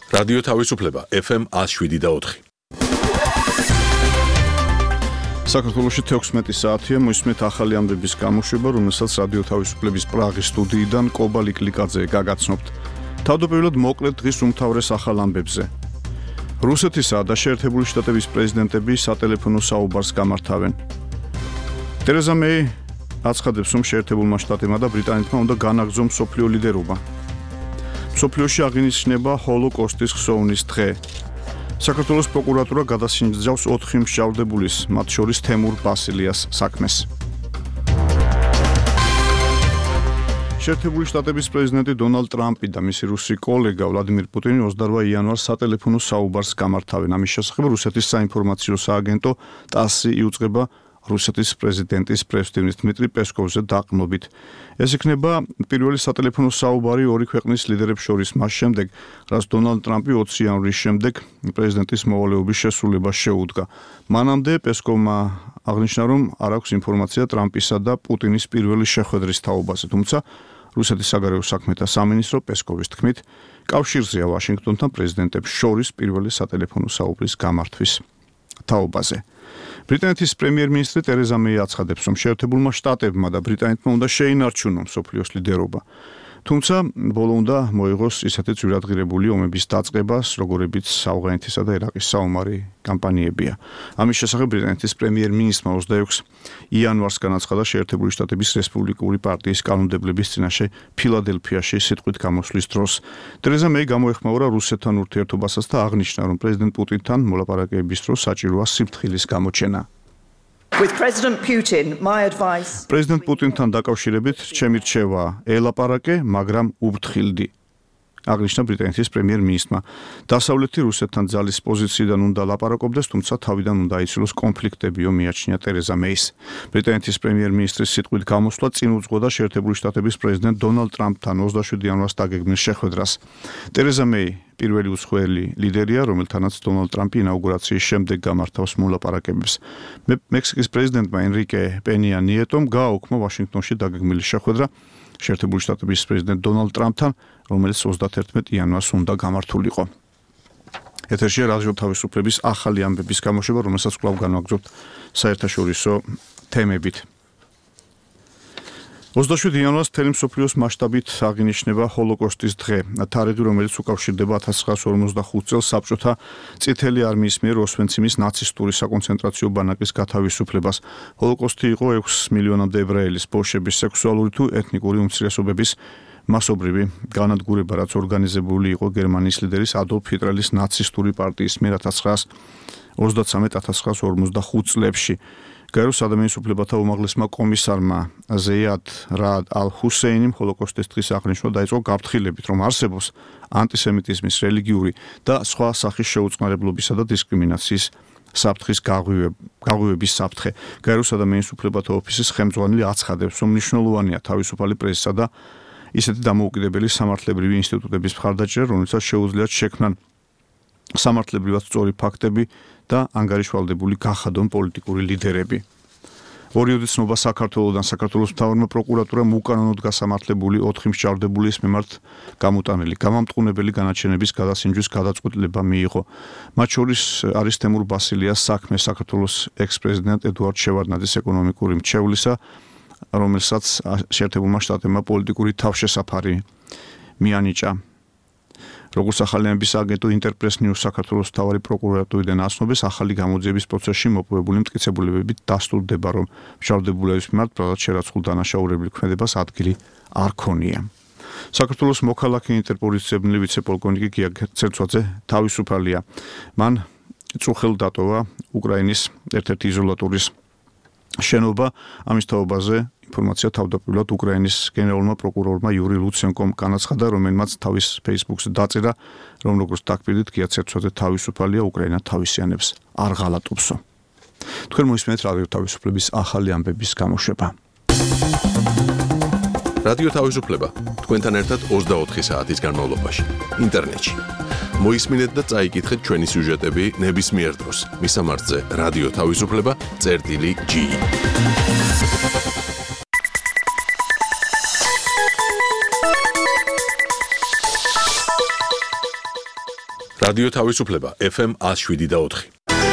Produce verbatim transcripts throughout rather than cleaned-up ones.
რადიო თავისუფლება ეფ ემ one oh seven და four. საქართველოში თექვსმეტი საათია, მოისმენთ ახალი ამბების გამოშვება, რომელსაც რადიო თავისუფლების პრაღის სტუდიიდან კობალი კლიკაძე გაგაცნობთ. თავდაპირველად მოკლედ დღის უმთავრეს ახალ ამბებზე. რუსეთისა და შეერთებული შტატების პრეზიდენტები სატელეფონო საუბარს გამართავენ. ტერეზა მეი აცხადებს, რომ შეერთებულმა შტატებმა და ბრიტანეთმა უნდა განაგრძონ მსოფლიო ლიდერობა. მსოფლიოში აღინიშნება ჰოლოკოსტის ხსოვნის დღე. საქართველოს პროკურატურა გადასინჯავს ოთხი მსჯავრდებულის, მათ შორის თემურ ბასილიას საქმეს. შეერთებული შტატების პრეზიდენტი დონალდ ტრამპი და მისი რუსი კოლეგა ვლადიმირ პუტინი ოცდარვა იანვარს სატელეფონო საუბარს გამართავენ. ამის შესახებ რუსეთის საინფორმაციო სააგენტო ტასი იუწყება რუსეთის პრეზიდენტის პრესდივნის დმიტრი პესკოვზე დაყრდნობით. ეს იქნება პირველი სატელეფონო საუბარი ორი ქვეყნის ლიდერებს შორის მას შემდეგ, რაც დონალდ ტრამპი ოცი იანვრის შემდეგ პრეზიდენტის მოვალეობის შესრულებას შეუდგა. მანამდე პესკოვმა აღნიშნა, რომ არ აქვს ინფორმაცია ტრამპისა და პუტინის პირველი შეხვედრის თაობაზე, თუმცა რუსეთის საგარეო საქმეთა სამინისტრო პესკოვის თქმით, კავშირზეა ვაშინგტონთან პრეზიდენტებს შორის პირველი სატელეფონო საუბრის გამართვის თაობაზე. ბრიტანეთის პრემიერ-მინისტრი ტერეზა მეი აცხადებს, რომ შეერთებულმა შტატებმა და ბრიტანეთმა უნდა შეინარჩუნონ მსოფლიოს ლიდერობა. თუმცა, ბოლო უნდა მოიღოს ისეთი ძვირადღირებული ომების დაწყებას, როგორებიც ავღანეთისა და ერაყის საომარი კამპანიებია. ამის შესახებ ბრიტანეთის პრემიერ-მინისტრმა ოცდაექვსი იანვარს განაცხადა შეერთებული შტატების რესპუბლიკური პარტიის კანონმდებლების წინაშე ფილადელფიაში სიტყვით გამოსვლის დროს. ტერეზა მეი გამოეხმაურა რუსეთთან ურთიერთობასაც და აღნიშნა, რომ პრეზიდენტ პუტინთან მოლაპარაკებების დროს საჭიროა სიფრთხილის გამოჩენა. With President Putin, my advice პრეზიდენტ პუტინთან დაკავშირებით ჩემი რჩევა ელაპარაკე, მაგრამ უბთხილდი. აღნიშნა ბრიტანეთის პრემიერ-მინისტრმა. დასავლეთი რუსეთთან ძალის პოზიციიდან უნდა ლაპარაკობდეს, თუმცა თავიდან უნდა აიცილოს კონფლიქტებიო, მიაჩნია ტერეზა მეის. ბრიტანეთის პრემიერ-მინისტრის სიტყვით გამოსვლა წინ უძღვოდა შეერთებული შტატების პრეზიდენტ დონალდ ტრამპთან ოცდაშვიდი იანვარს დაგეგმილ შეხვედრას. ტერეზა მეი პირველი უცხოელი ლიდერია, რომელთანაც დონალდ ტრამპი ინაუგურაციის შემდეგ გამართავს მოლაპარაკებებს. მექსიკის პრეზიდენტმა ენრიკე პენია ნიეტომ გააუქმა ვაშინგტონში დაგეგმილი შეხვედრა შეერთებული შტატების პრეზიდენტ დონალდ ტრამპთან, რომელიც ოცდაათერთმეტი იანვარს უნდა გამართულიყო. ეთერშია რადიო თავისუფლების ახალი ამბების გამოშვება, რომელსაც კვლავ განვაგრძობთ საერთაშორისო თემებით. ოცდაშვიდი იანვარს მთელი მსოფლიოს მასშტაბით აღინიშნება ჰოლოკოსტის დღე, თარიღი, რომელიც უკავშირდება ათას ცხრაასი ორმოცდახუთი წელს საბჭოთა წითელი არმიის მიერ ოსვენციმის ნაცისტური საკონცენტრაციო ბანაკის გათავისუფლებას. ჰოლოკოსტი იყო ექვს მილიონამდე ებრაელის, ბოლშების, სექსუალური თუ ეთნიკური უმცირესობების მასობრივი განადგურება, რაც ორგანიზებული იყო გერმანიის ლიდერის ადოლფ ჰიტლერის ნაცისტური პარტიის მიერ ათას ცხრაასი ოცდაცამეტ - ათას ცხრაასი ორმოცდახუთი წლებში. გაეროს ადამიანის უფლებათა უმაღლესმა კომისარმა ზეიად რაად ალ-ჰუსეინიმ ჰოლოკოსტის დღის აღნიშვნა დაიწყო გაფრთხილებით, რომ არსებობს ანტისემიტიზმის, რელიგიური და სხვა სახის შეუწყნარებლობისა და დისკრიმინაციის საფრთხის გაღვივების საფრთხე. გაეროს ადამიანის უფლებათა ოფისის ხელმძღვანელი აცხადებს, რომ მნიშვნელოვანია თავისუფალი პრესისა და ისეთი დამოუკიდებელი სამართლებრივი ინსტიტუტების მხარდაჭერა, რომელსაც შეუძლიათ შექმნან სამართლებრივად სწორი ფაქტები და ანგარიშვალდებული გახადონ პოლიტიკური ლიდერები. ორიოდი ცნობა საქართველოსთან საქართველოს მთავარმა პროკურატურამ უკანონოდ გასამართლებული ოთხი მსჯავრდებულის მიმართ გამოტანილი გამამტყუნებელი განაჩენების გადასინჯვის გადაწყვეტილება მიიღო. მათ შორის არის თემურ ბასილიას საქმე საქართველოს ექს-პრეზიდენტ ედუარდ შევარდნაძის ეკონომიკური მრჩევლისა, რომელსაც შეერთებულმა შტატებმა პოლიტიკური თავშესაფარი მიანიჭა. როგორც ახალი ამბების აგენტო ინტერპრეს ნიუს საქართველოს მთავარი პროკურატურიდან აცნობს, ახალი გამოძიების პროცესში მოპოვებული მტკიცებულებები დასტურდება, რომ მსჯავრდებულების მიმართ ბრალად შერაცხულ დანაშაულებრივ ქმედებას ადგილი არ ქონია. საქართველოს მოქალაქე ინტერპოლიციური ვიცე-პოლკოვნიკი გია ცერცვაძე თავისუფალია. მან წუხელ დატოვა უკრაინის ერთ-ერთი იზოლატურის შენობა. ამის თაობაზე ინფორმაცია თავდაპირველად უკრაინის გენერალურმა პროკურორმა იური ლუცენკომ განაცხადა, რომელმაც თავის Facebook-ზე დაწერა, რომ როგორც დაგპირდით, გია ცერცვაძე თავისუფალია, უკრაინა თავისიანებს არ ღალატობსო. თქვენ მოისმენთ რადიო თავისუფლების ახალი ამბების გამოშვება. რადიო თავისუფლება თქვენთან ერთად ოცდაოთხი საათის განმავლობაში ინტერნეტში. მოისმინეთ და წაიკითხეთ ჩვენი სიუჟეტები ნებისმიერ დროს. მისამართზე რადიო თავისუფლება წერტილი ჯი. რადიო თავისუფლება ეფ ემ one oh seven და four.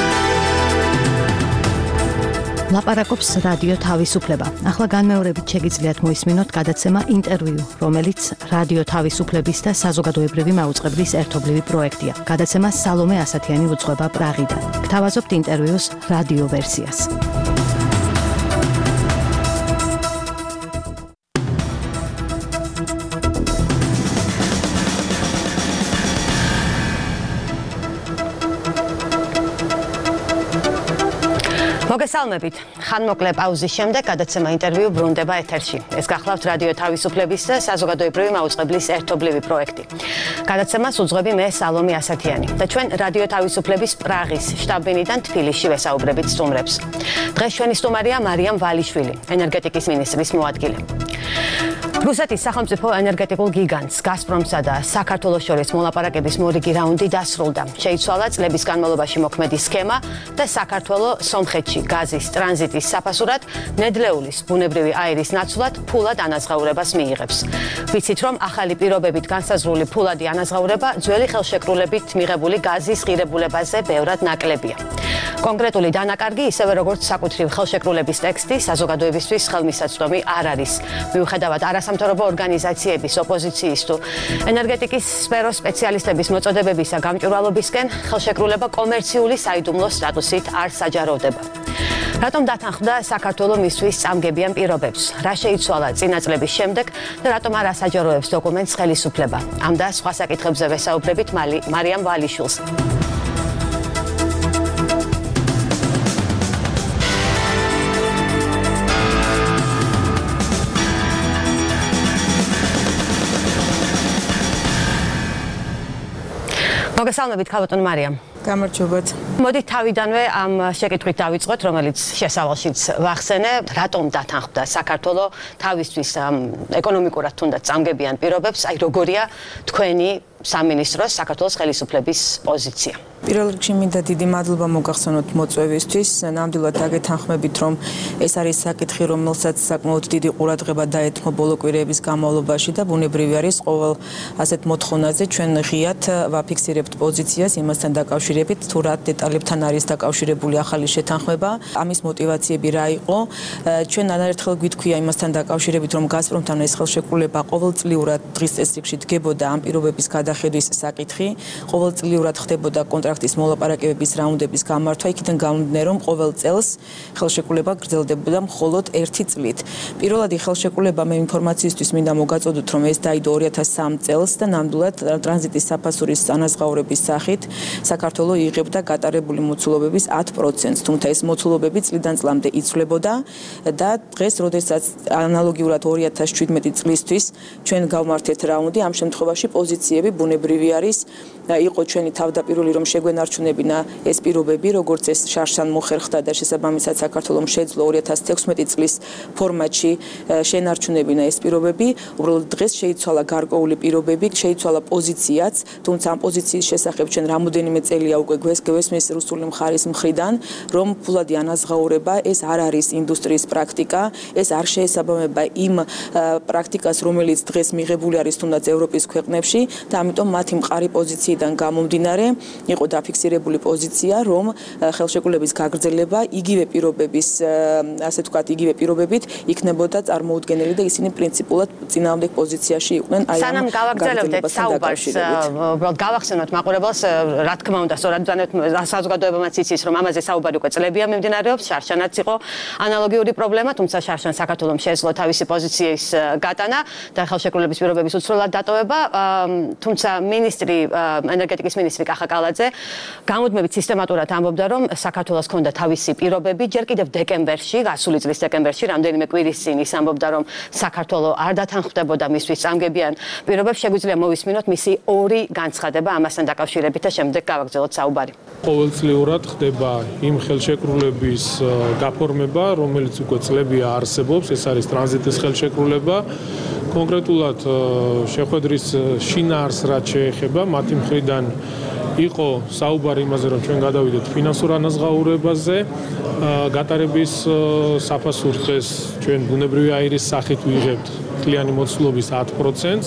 ლაპარაკობს რადიო თავისუფლება. ახლა განმეორებით შეგიძლიათ მოისმინოთ გადაცემა ინტერვიუ, რომელიც რადიო თავისუფლების და საზოგადოებრივი მაუწყებლის ერთობლივი პროექტია. გადაცემა სალომე ასათიანი უძღვება პრაღიდან. გთავაზობთ ინტერვიუს რადიო ვერსიას. მოგესალმებით. ხანმოკლე პაუზის შემდეგ გადაცემა ინტერვიუ ბრუნდება ეთერში. ეს გახლავთ რადიო თავისუფლების და საზოგადოებრივი მაუწყებლის ერთობლივი პროექტი. გადაცემას უძღვები მე სალომე ასათიანი და ჩვენ რადიო თავისუფლების პრაღის შტაბ-ბინიდან თბილისში ვესაუბრებით სტუმრებს. დღეს ჩვენი სტუმარია მარიამ ვალიშვილი, ენერგეტიკის მინისტრის მოადგილე. რუსეთის სახელმწიფო ენერგეტიკულ გიგანტს გაზპრომსა და საქართველოს შორის მოლაპარაკების მორიგი რაუნდი დასრულდა. შეიცვალა წლების განმავლობაში მოქმედი სქემა და საქართველოს სომხეთში გაზის ტრანზიტის საფასურად ნედლეულის ბუნებრივი აირის ნაცვლად ფულად ანაზღაურებას მიიღებს. ვიცით, რომ ახალი პირობებით განსაზღვრული ფულადი ანაზღაურება ძველი ხელშეკრულებით მიღებული გაზის ღირებულებაზე ბევრად ნაკლებია. კონკრეტული დანაკარგი, ისევე როგორც საკუთრივ ხელშეკრულების ტექსტი, საზოგადოებისთვის ხელმისაწვდომი არ არის. მიუხედავად არასამთავრობო ორგანიზაციების, ოპოზიციის თუ ენერგეტიკის სფეროს სპეციალისტების მოწოდებებისა გამჭვირვალობისკენ ხელშეკრულება კომერციული საიდუმლოს სტატუსით არ საჯაროვდება. რატომ დათანხმდა საქართველოს მისთვის წამგებიან პირობებს? რა შეიცვალა წინა წლების შემდეგ და რატომ არ ასაჯაროებს დოკუმენტს ხელისუფლება? ამ და სხვა საკითხებზე ვესაუბრებით მარიამ ვალიშვილს. მოგესალმებით, ქალბატონო მარიამ. გამარჯობათ. მოდით თავიდანვე ამ შეკითხვით დავიწყოთ, რომელიც შესავალშიც ვახსენე, რატომ დათანხმდა საქართველოს თავისთვის ეკონომიკურად თუნდაც წამგებიან პირობებს, აი როგორია თქვენი სამინისტროს საქართველოს ხელისუფლების პოზიცია? პირველ რიგში მინდა დიდი მადლობა მოგახსენოთ მოწვევისთვის. ნამდვილად დაგეთანხმებით, რომ ეს არის საკითხი, რომელსაც საკმაოდ დიდი ყურადღება დაეთმო ბოლო კვირების განმავლობაში და ბუნებრივი არის ყოველ ასეთ მოთხოვნაზე ჩვენ ღიად ვაფიქსირებთ პოზიციას იმასთან დაკავშირებით, თუ რა დეტალებთან არის დაკავშირებული ახალი შეთანხმება, ამის мотиваციები რა იყო. ჩვენ არაერთხელ გვითქვია იმასთან დაკავშირებით, რომ გაზპრომთან ეს ხელშეკრულება ყოველწლიურად დღის წესრიგში დგებოდა ამ პირობების გადახედვის საკითხი, ყოველწლიურად ხდებოდა კონტრაქტის მოლაპარაკებების რაუნდების გამართვა, იქიდან გამომდინარე, რომ ყოველ წელს ხელშეკრულება გრძელდებოდა მხოლოდ ერთი წლით. პირველადი ხელშეკრულება მე ინფორმაციისთვის მინდა მოგაწოდოთ, რომ ეს დაიდო two thousand three წელს და ნამდვილად ტრანზიტის საფასურის ანაზღაურების სახით საქართველოს იღებდა გატარებული მოცულობების ten პროცენტს, თუმცა ეს მოცულობები წლიდან წლამდე იცვლებოდა და დღეს, როდესაც ანალოგიურად two thousand seventeen წლისთვის ჩვენ გავმართეთ რაუნდი, ამ შემთხვევაში პოზიციები ბუნებრივი არის, იყო ჩვენი თავდაპირველი რომ შეგვენარჩუნებინა ეს პირობები, როგორც ეს შარშან მოხერხდა და შესაბამისად საქართველოს შეძლო two thousand sixteen წლის ფორმატში შენარჩუნებინა ეს პირობები, უბრალოდ დღეს შეიცვალა გარკვეული პირობები, შეიცვალა პოზიციაც, თუმცა ამ პოზიციის შესახებ ჩვენ რამოდენიმე წელია უკვე გვესმის რუსული მხარის მხრიდან, რომ ფულადი ანაზღაურება ეს არ არის ინდუსტრიის პრაქტიკა, ეს არ შეესაბამება იმ პრაქტიკას, რომელიც დღეს მიღებული არის თუნდაც ევროპის ქვეყნებში და ამიტომ მათი მყარი პოზიციიდან გამომდინარე იყო დაფიქსირებული პოზიცია, რომ ხელშეკრულების გაგრძელება იგივე პირობების, ასე ვთქვათ, იგივე პირობებით იქნებოდა წარმოუდგენელი და ისინი პრინციპულად წინააღმდეგ პოზიციაში იყვნენ აი ამ სანამ გავაგრძელებთ ეს საუბარს, უბრალოდ გავახსენოთ მაყურებელს, რა თქმა უნდა, სწორად ბრძანეთ საზოგადოებამაც იცის, რომ ამაზე საუბარი უკვე წლებია მიმდინარეობს, შარშანაც იყო ანალოგიური პრობლემა, თუმცა შარშან საქართველოს შეეძლო თავისი პოზიციის გატანა და ხელშეკრულების პირობების უცვლელად დატოვება, თუმცა მინისტრი ენერგეტიკის მინისტრი კახა კალაძე გამუდმებით სისტემატურად ამბობდა, რომ საქართველოს ჰქონდა თავისი პირობები, ჯერ კიდევ დეკემბერში, გასული წლის დეკემბერში, რამდენიმე კვირის წინ ის ამბობდა, რომ საქართველოს არ დათანხმდებოდა მისთვის წამგებიან პირობებს. შეგვიძლია მოვისმინოთ მისი ორი განცხადება ამასთან დაკავშირებით და შემდეგ გავაგრძელოთ საუბარი. ყოველწლიურად ხდება იმ ხელშეკრულების გაფორმება, რომელიც უკვე წლებია არსებობს, ეს არის ტრანზიტის ხელშეკრულება. კონკრეტულად შეხვედრის შინაარსს რაც შეეხება, მათი მხრიდან იყო საუბარი იმაზე, რომ ჩვენ გადავიდეთ ფინანსურ ანაზღაურებაზე, გატარების საფასურ დღეს ჩვენ ბუნებრივი აირის სახით ვიღებთ მთლიანი მოცულობის ათ პროცენტს,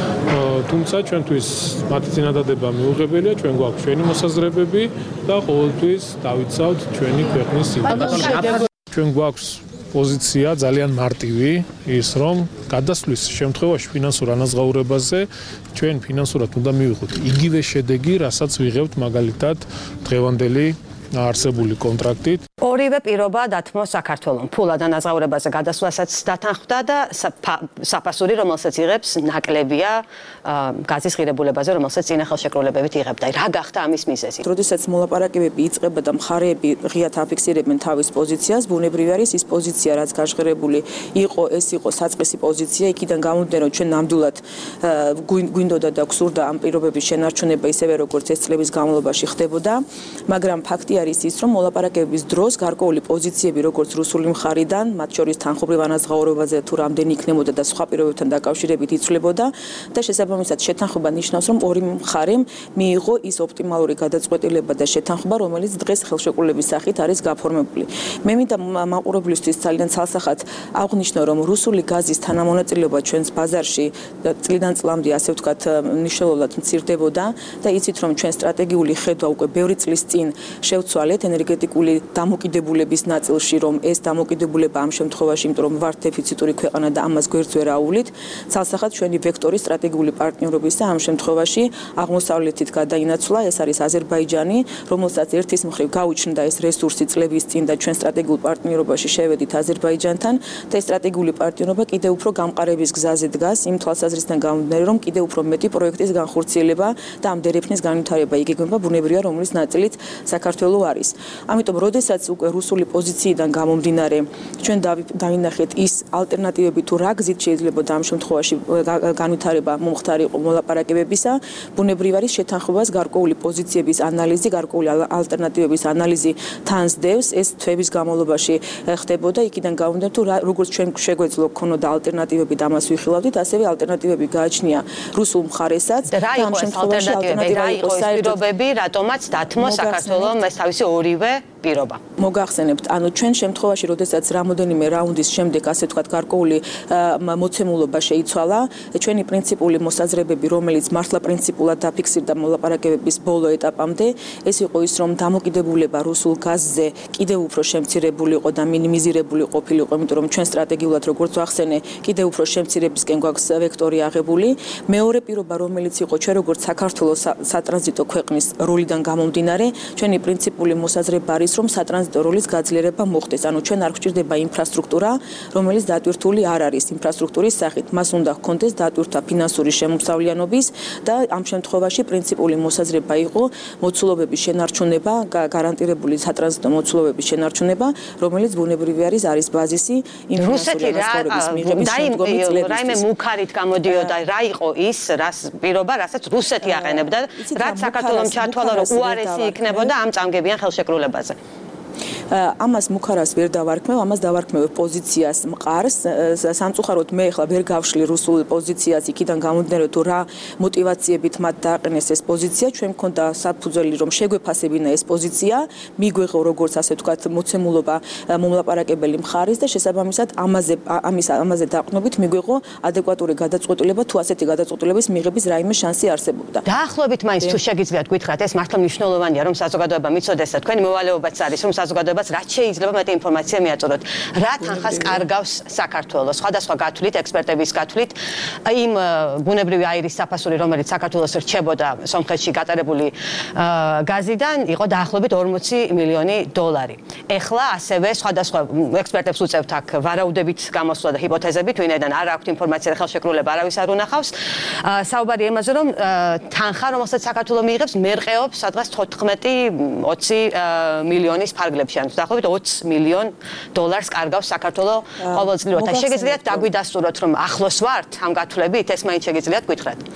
თუმცა ჩვენთვის მათი წინადადება მიუღებელია, ჩვენ გვაქვს ჩვენი მოსაზრებები და ყოველთვის დავიცავთ ჩვენი ქვეყნის ინტერესს. ჩვენ გვაქვს პოზიცია ძალიან მარტივი, ის რომ გადასვლის შემთხვევაში ფინანსურ ანაზღაურებაზე ჩვენ ფინანსურად უნდა მივიღოთ იგივე შედეგი, რასაც ვიღებთ მაგალითად დღევანდელი არსებული კონტრაქტით. ორივე პირობა დათმო საქართველოს ფულად ანაზღაურებაზე გადასვლასაც დათანხმდა და საფასური, რომელსაც იღებს, ნაკლებია გაზის ღირებულებაზე, რომელსაც წინა ხელშეკრულებებით იღებდა. რა გახდა ამის მიზეზი? როდესაც მოლაპარაკებები იწყება და მხარეები ღიად აფიქსირებენ თავის პოზიციას, ბუნებრივი არის ის პოზიცია, რაც გაჟღერებული იყო, ეს იყო საწყისი პოზიცია, იქიდან გამომდინარე, რომ ჩვენ ნამდვილად გვინდოდა და გსურდა ამ პირობების შენარჩუნება ისევე როგორც ეს წლების განმავლობაში ხდებოდა, მაგრამ ფაქტი არის ის, რომ მოლაპარაკებების დროს გარკვეული პოზიციები როგორც რუსული მხარიდან, მათ შორის თანხმობრივ ანაზღაურებაზე თუ რამდენი იქნებოდა და სხვა პირობებთან დაკავშირებით იცვლებოდა და შესაბამისად შეთანხმება ნიშნავს, რომ ორი მხარემ მიიღო ის ოპტიმალური გადაწყვეტილება და შეთანხმება, რომელიც დღეს ხელშეკრულების სახით არის გაფორმებული. მე მინდა მაყურებლისთვის ძალიან ცალსახად აღვნიშნო, რომ რუსული გაზის თანამონაწილეობა ჩვენს ბაზარში წლიდან წლამდე, ასე ვთქვათ, მნიშვნელოვნად მცირდებოდა და იცით, რომ ჩვენ სტრატეგიული ხედვა უკვე ბევრი წლის წინ შევცვალეთ ენერგეტიკული დამოკიდებულების ნაწილში, რომ ეს დამოკიდებულება ამ შემთხვევაში, იმიტომ რომ ვართ დეფიციტური ქვეყანა და ამას გვერდს ვერ აუვლით, ცალსახად ჩვენი ვექტორი სტრატეგიული პარტნიორობის და ამ შემთხვევაში აღმოსავლეთით გადაინაცვლა, ეს არის აზერბაიჯანი, რომელსაც ერთის მხრივ გაუჩნდა ეს რესურსი წლების წინ და ჩვენ სტრატეგიულ პარტნიორობაში შევედით აზერბაიჯანთან და ეს სტრატეგიული პარტნიორობა კიდევ უფრო გამყარების გზაზე დგას, იმ თვალსაზრისიდან გამომდინარე, რომ კიდევ უფრო მეტი პროექტის განხორციელება და ამ დერეფნის განვითარება იგეგმება, ბუნებრივია, რომლის ნაწილიც საქართველო არის. ამიტომ როდესაც უკვე რუსული პოზიციიდან გამომდინარე ჩვენ დავინახეთ ის ალტერნატივები თუ რა გზით შეიძლება ამ შემთხვევაში განვითარება მომხდარი იყო მოლაპარაკებებისა, ბუნებრივ არის შეთანხმებას გარკვეული პოზიციების ანალიზი, გარკვეული ალტერნატივების ანალიზი თან სდევს, ეს თვეების განმავლობაში ხდებოდა, იქიდან გამომდინარე თუ როგორც ჩვენ შეგვეძლო ქონოდა ალტერნატივები და ამას ვიხილავდით, ასევე ალტერნატივები გააჩნია რუსულ მხარესაც და ამ შემთხვევაში ალტერნატივა იყო საერთოდ რატომაც დათმო საქართველოს ეს თავისი ორივე პირობა. მოგახსენებთ, ანუ ჩვენ შემთხვევაში, როდესაც რამოდენიმე რაუნდის შემდეგ, ასე ვთქვათ, გარკვეული მოცემულობა შეიცვალა, ჩვენი პრინციპული მოსაზრებები, რომელიც მართლა პრინციპულად დაფიქსირდა მოლაპარაკებების ბოლო ეტაპამდე, ეს იყო ის, რომ დამოკიდებულება რუსულ გაზზე კიდევ უფრო შემცირებული იყო და მინიმიზირებული ყოფილიყო, იმიტომ რომ ჩვენ სტრატეგიულად, როგორც ვახსენე, კიდევ უფრო შემცირებისკენ გვაქვს ვექტორი აღებული. მეორე პირობა, რომელიც იყო ჩვენ როგორც საქართველოს სატრანზიტო ქვეყნის როლიდან გამომდინარე, ჩვენი პრინციპული მოსაზრება არის, რომ სატრანზიტო როლის გაძლიერება მოხდეს. ანუ ჩვენ არ გვჭირდება ინფრასტრუქტურა, რომელიც დატვირთული არ არის ინფრასტრუქტურის სახით. მას უნდა ჰქონდეს დატვირთვა ფინანსური შემოსავლიანობის და ამ შემთხვევაში პრინციპული მოსაზრება იყო მოცულობების შენარჩუნება, გარანტირებული სატრანზიტო მოცულობების შენარჩუნება, რომელიც ბუნებრივი არის არის ბაზისი ინფრასტრუქტურის განხორციელების მიღების შემდგომი წლებისთვის. რაიმე მუქარით გამოდიოდა, რა იყო ის, რას პირობა, რასაც რუსეთი აყენებდა, რაც საქართველოს ჩათვალა, რომ უარესი იქნებოდა ამ წამგებიან ხელშეკრულებაზე. ამას მუქარას ვერ დავარქმევ, ამას დავარქმევ პოზიციას მყარს. სამწუხაროდ მე ახლა ვერ გავშლი რუსულ პოზიციას, იქიდან გამომდინარე თუ რა мотиваციებით მათ დააყენეს ეს პოზიცია, ჩვენ მქონდა საფუძველი რომ შეგვეფასებინა ეს პოზიცია, მიგვეღო როგორც ასე ვთქვათ მოცემულობა მომლაპარაკებელი მხარის და შესაბამისად ამაზე ამის ამაზე დაყნობით მიგვეღო ადეკვატური გადაწყვეტილება თუ ასეთი გადაწყვეტილების მიღების რაიმე შანსი არსებობდა. დაახლოებით მაინც თუ შეგიძლიათ გითხრათ, ეს მართლა მნიშვნელოვანია რომ საზოგადოება მიცოდეს და თქვენი მოვალეობაც არის რომ საზოგადოებას რაც შეიძლება მეტი ინფორმაცია მიაწოდოთ. რა თანხას კარგავს საქართველოს? სხვადასხვა გათვლით, ექსპერტების გათვლით, იმ ბუნებრივი აირის საფასური, რომელიც საქართველოს რჩებოდა სომხეთში გატარებული გაზიდან, იყო დაახლოებით ორმოცი მილიონი დოლარი. ეხლა ასევე სხვადასხვა ექსპერტებს უწევთ აქ ვარაუდებით გამოსვლა და ჰიპოთეზებით, ვინაიდან არ აქვთ ინფორმაცია და ხელშეკრულება არავის არ უნახავს. საუბარი იმაზე, რომ თანხა, რომელსაც საქართველოს მიიღებს, მერყეობს სადღაც თოთხმეტი ოცი მილიონის ფარგლებში, ანუ დაახლოებით ოცი მილიონ დოლარს კარგავს საქართველოს ყოველწლიურად. შეგიძლიათ დაგვიდასტუროთ, რომ ახლოს ვართ ამ გათვლებით, ეს მაინც შეგიძლიათ გითხრათ?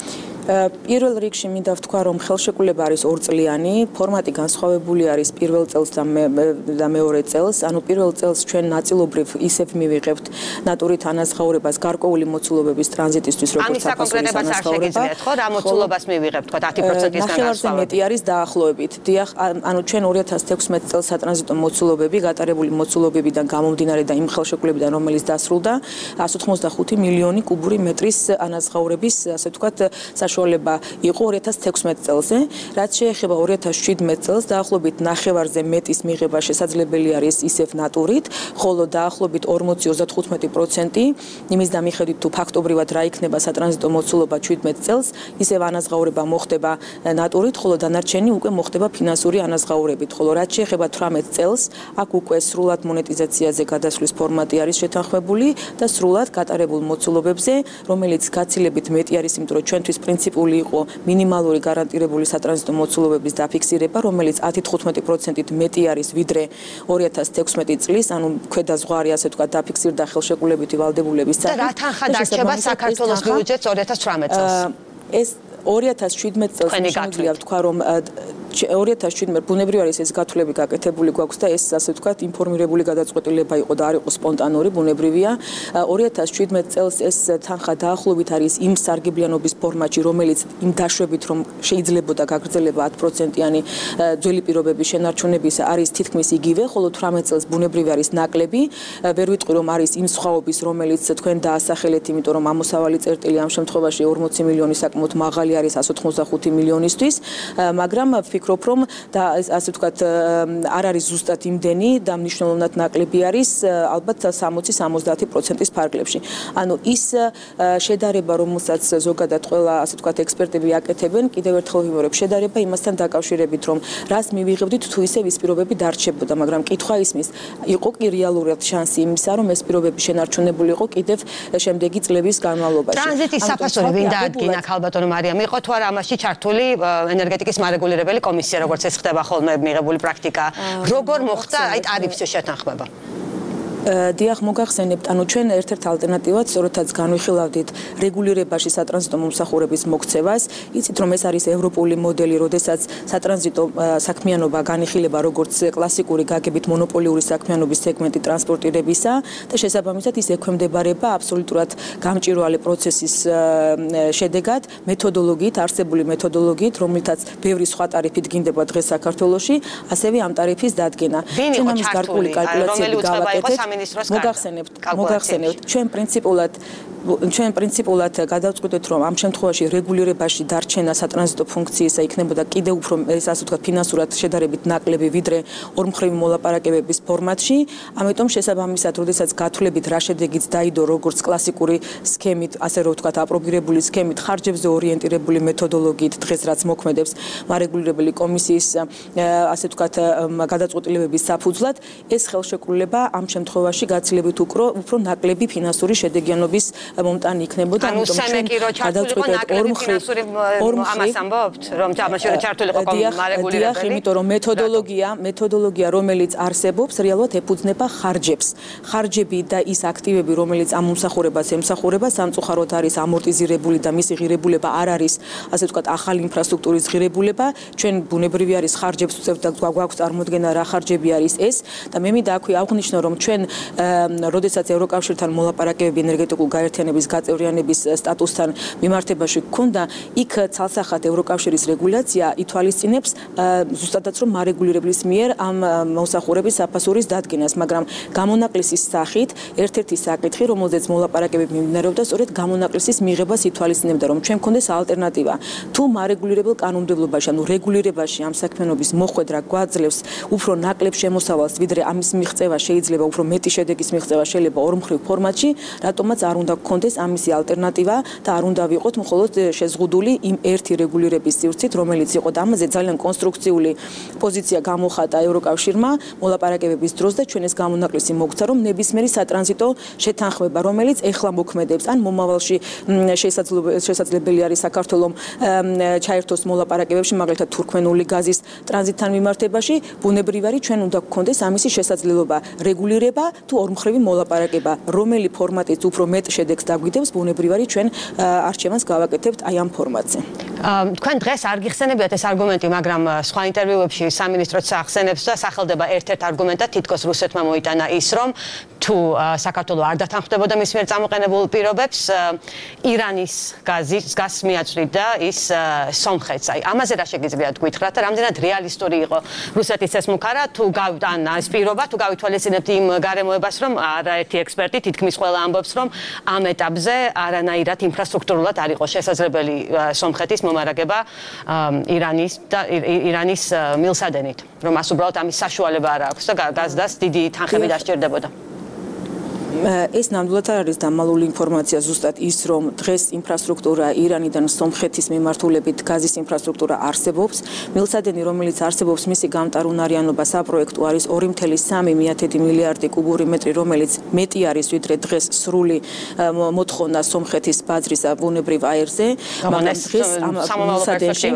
პირველ რიგში მინდა ვთქვა, რომ ხელშეკრულება არის ორწლიანი, ფორმატი განსხვავებული არის პირველ წელს და და მეორე წელს. ანუ პირველ წელს ჩვენ ნაწილობრივ ისევ მივიღებთ ნატურით ანაზღაურებას გარკვეული მოცულობების ტრანზიტისთვის, როგორც საფასურის ანაზღაურება. ხო, რა მოცულობას მივიღებთ, თქვა ათი პროცენტისგან ნახევარზე მეტი არის დაახლოებით. დიახ, ანუ ჩვენ ორი ათას თექვსმეტ წელს სატრანზიტო მოცულობები, გატარებული მოცულობებიდან გამომდინარე და იმ ხელშეკრულებიდან, რომელიც დასრულდა, εκατს ოცდახუთი მილიონი კუბური მეტრის ანაზღაურების, ასე ვთქვათ, საშუალება იყო ორი ათას თექვსმეტ წელზე, რაც შეეხება ორი ათას შვიდმეტ წელს, დაახლოებით ნახევარზე მეტის მიღება შესაძლებელი არის ისევ ნატურით, ხოლო დაახლოებით ორმოცი ოცდათხუთმეტი პროცენტი იმის დამიხედვით თუ ფაქტობრივად რა იქნება სატრანზიტო მოცულობა შვიდმეტ წელს, ისევ ანაზღაურება მოხდება ნატურით, ხოლო დანარჩენი უკვე მოხდება ფინანსური ანაზღაურებით, ხოლო რაც შეეხება თვრამეტ წელს, აქ უკვე სრულად მონეტიზაციაზე გადასვლის ფორმატი არის შეთანხმებული და სრულად გატარებულ მოცულობებზე, რომელიც გაცილებით მეტი არის, იმიტომ რომ ჩვენთვის პრინციპული იყო მინიმალური გარანტირებული სატრანზიტო მოცულობების დაფიქსირება, რომელიც ათი თხუთმეტი პროცენტით მეტი არის ვიდრე ორი ათას თექვსმეტი წლის, ანუ ქვედა ზღვარი ასე ვთქვათ დაფიქსირდა ხელშეკრულებითი ვალდებულების სახით. და რა თანხა დარჩება საქართველოს ბიუჯეტს ორი ათას თვრამეტ წელს? ეს ორი ათას შვიდმეტ წელს შეგვიძლია ვთქვა, რომ ორი ათას შვიდმეტ ბუნებრივ არის ეს გათვლები გაკეთებული გვაქვს და ეს ასე ვთქვათ ინფორმირებული გადაწყვეტილება იყო და არ იყო სპონტანური, ბუნებრივია. ორი ათას შვიდმეტ წელს ეს თანხა დაახლოებით არის იმ სარგებლიანობის ფორმატში, რომელიც იმ დაშვებით, რომ შეიძლებოდა გაგრძელება ათი პროცენტიანი ძველი პირობების შენარჩუნების არის თითქმის იგივე, ხოლო თვრამეტ წელს ბუნებრივი არის ნაკლები. ვერ ვიტყვი, რომ არის იმ სხვაობის, რომელიც თქვენ დაასახელეთ, იმიტომ რომ ამოსავალი წერტილი ამ შემთხვევაში ორმოცი მილიონი საკმაოდ მაღალი არის εκατს ოცდახუთი მილიონისთვის, მაგრამ ვფიქრობ, რომ და ასე ვთქვათ არ არის ზუსტად იმდენი და მნიშვნელოვნად ნაკლები არის ალბათ სამოცი სამოცდაათი პროცენტის ფარგლებში. ანუ ის შედარება, რომელსაც ზოგადად ყველა ასე ვთქვათ ექსპერტები აკეთებენ, კიდევ ერთხელ ვიმეორებ, შედარება იმასთან დაკავშირებით, რომ რას მივიღებდით თუ ისევ ის პირობები დარჩებოდა, მაგრამ კითხვა ისმის, იყო კი რეალურად შანსი იმისა, რომ ეს პირობები შენარჩუნებული იყო კიდევ შემდეგი წლების განმავლობაში. ტრანზიტის საფასური ვინ დაადგინა ქალბატონო მარიამი, იყო თუ არა ამაში ჩართული ენერგეტიკის მარეგულირებელი კომისია, როგორც ეს ხდება ხოლმე მიღებული პრაქტიკა. როგორ მოხდა აი ტარიფის შეთანხმება? დიახ, მოგახსენებთ, ანუ ჩვენ ერთ-ერთ ალტერნატივად სწორედაც განვიხილავდით რეგულირებაში სატრანზიტო მომსახურების მოქცევას. იცით, რომ ეს არის ევროპული მოდელი, როდესაც სატრანზიტო საქმიანობა განიხილება როგორც კლასიკური გაგებით მონოპოლიური საქმიანობის სეგმენტი ტრანსპორტირებისა და შესაბამისად ის ექვემდებარება აბსოლუტურად გამჭვირვალე პროცესის შედეგად მეთოდოლოგიით, არსებული მეთოდოლოგიით, რომლითაც ბევრი სხვა ტარიფი დგინდება დღეს საქართველოში, ასევე ამ ტარიფის დადგენა. ჩვენ ამის გარკვეული კალკულაციები გავაკეთეთ. მოგახსენებთ, მოგახსენებთ, ჩვენ პრინციპულად ჩვენ პრინციპულად გადავწყვიტეთ, რომ ამ შემთხვევაში რეგულირებაში დარჩენა სატრანზიტო ფუნქციისა იქნებოდა კიდევ უფრო ეს ასე ვთქვათ ფინანსურად შედარებით ნაკლები ვიდრე ორმხრივი მოლაპარაკებების ფორმატში. ამიტომ შესაბამისად, როდესაც გათვლებით რა შედეგიც დაიდო როგორც კლასიკური სქემით, ასე რომ ვთქვათ აპრობირებული სქემით, ხარჯებზე ორიენტირებული მეთოდოლოგიით დღეს რაც მოქმედებს მარეგულირებელი კომისიის ასე ვთქვათ გადაწყვეტილებების საფუძვლად, ეს ხელშეკრულება ამ შემთხვევაში გაცილებით უფრო უფრო ნაკლები ფინანსური შედეგიანობის მომტანი იქნებოდა, ამიტომ ჩვენ გადავწყვეტეთ ორმხრივ ამას ამბობთ, რომ თამაში რო ჩართულიყო მარეგულირებელი. დიახ, იმიტომ რომ მეთოდოლოგია, მეთოდოლოგია, რომელიც არსებობს, რეალურად ეფუძნება ხარჯებს. ხარჯები და ის აქტივები, რომელიც ამ მომსახურებას ემსახურება, სამწუხაროდ არის ამორტიზირებული და მისი ღირებულება არ არის, ასე ვთქვათ, ახალი ინფრასტრუქტურის ღირებულება. ჩვენ ბუნებრივი არის ხარჯებს ვწევთ და გვაქვს წარმოდგენა რა ხარჯები არის ეს და მე მინდა აქვე აღვნიშნო, რომ ჩვენ როდესაც ევროკავშირთან მოლაპარაკებები ენერგეტიკულ გაერთიანების გაწევრიანების სტატუსთან მიმართებაში გქონდა, იქ ცალსახად ევროკავშირის რეგულაცია ითვალისწინებს ზუსტადაც რომ მარეგულირებლის მიერ ამ მომსახურების საფასურის დადგენას, მაგრამ გამონაკლისის სახით ერთ-ერთი საკითხი, რომელზეც მოლაპარაკებები მიმდინარეობდა, სწორედ გამონაკლისის მიღებას ითვალისწინებდა, რომ ჩვენ გქონდეს ალტერნატივა. თუ მარეგულირებელ კანონმდებლობაში, ანუ რეგულირებაში ამ საქმიანობის მოხვედრა გვაძლევს უფრო ნაკლებ შემოსავალს, ვიდრე ამის მიღწევა შეიძლება უფრო მეტი შედეგის მიღწევა შეიძლება ორმხრივ ფორმატში, რატომაც არ უნდა გქონდეს ამისი ალტერნატივა და არ უნდა ვიყოთ მხოლოდ შეზღუდული იმ ერთი რეგულირების სივრცით, რომელიც იყო და ამაზე ძალიან კონსტრუქციული პოზიცია გამოხატა ევროკავშირმა მოლაპარაკებების დროს და ჩვენ ეს გამონაკლისი მოგცა, რომ ნებისმიერი სატრანზიტო შეთანხმება, რომელიც ეხლა მოქმედებს, ან მომავალში შესაძლებელი არის საქართველოს ჩაერთოს მოლაპარაკებებში, მაგალითად თურქმენული გაზის ტრანზიტთან მიმართებაში, ბუნებრივი არის ჩვენ უნდა გქონდეს ამისი შესაძლებლობა, რეგულირება თუ ორმხრივი მოლაპარაკება, რომელი ფორმატით უფრო მეტ შედეგს ტექსტს დაგვიდებს, ბუნებრივ არის ჩვენ არჩევანს გავაკეთებთ აი ამ ფორმატზე. თქვენ დღეს არ გიხსენებიათ ეს არგუმენტი, მაგრამ სხვა ინტერვიუებში სამინისტროც ახსენებს და სახელდება ერთ-ერთ არგუმენტად, თითქოს რუსეთმა მოიტანა ის, რომ თუ საქართველოს არ დათანხმდებოდა მის მიერ წამოყენებულ პირობებს, ირანის გაზის გაზს მიაწვდიდა ის სომხეთს. აი, ამაზე რა შეგიძლიათ გითხრათ და რამდენად რეალისტური იყო რუსეთის ეს მუქარა, თუ გავიტან ეს პირობა, თუ გავითვალისწინებთ იმ გარემოებას, რომ არაერთი ექსპერტი თითქმის ყველა ამბობს, რომ ამ ეტაპზე არანაირად ინფრასტრუქტურულად არ იყო შესაძლებელი სომხეთის მომარაგება ირანის და ირანის მილსადენით, რომ მას უბრალოდ ამის საშუალება არ აქვს და გაზდას დიდი თანხები დასჭირდებოდა. ეს ნამდვილად არის დამალული ინფორმაცია ზუსტად ის, რომ დღეს ინფრასტრუქტურა ირანიდან სომხეთის მიმართულებით გაზის ინფრასტრუქტურა არსებობს. მილსადენი, რომელიც არსებობს, მისი გამტარუნარიანობა საპროექტო არის ორი წუთი სამი მილიარდი კუბური მეტრი, რომელიც მეტი არის ვიდრე დღეს სრული მოთხოვნა სომხეთის ბაზრის ბუნებრივ აირზე, მაგრამ დღეს ამ მილსადენში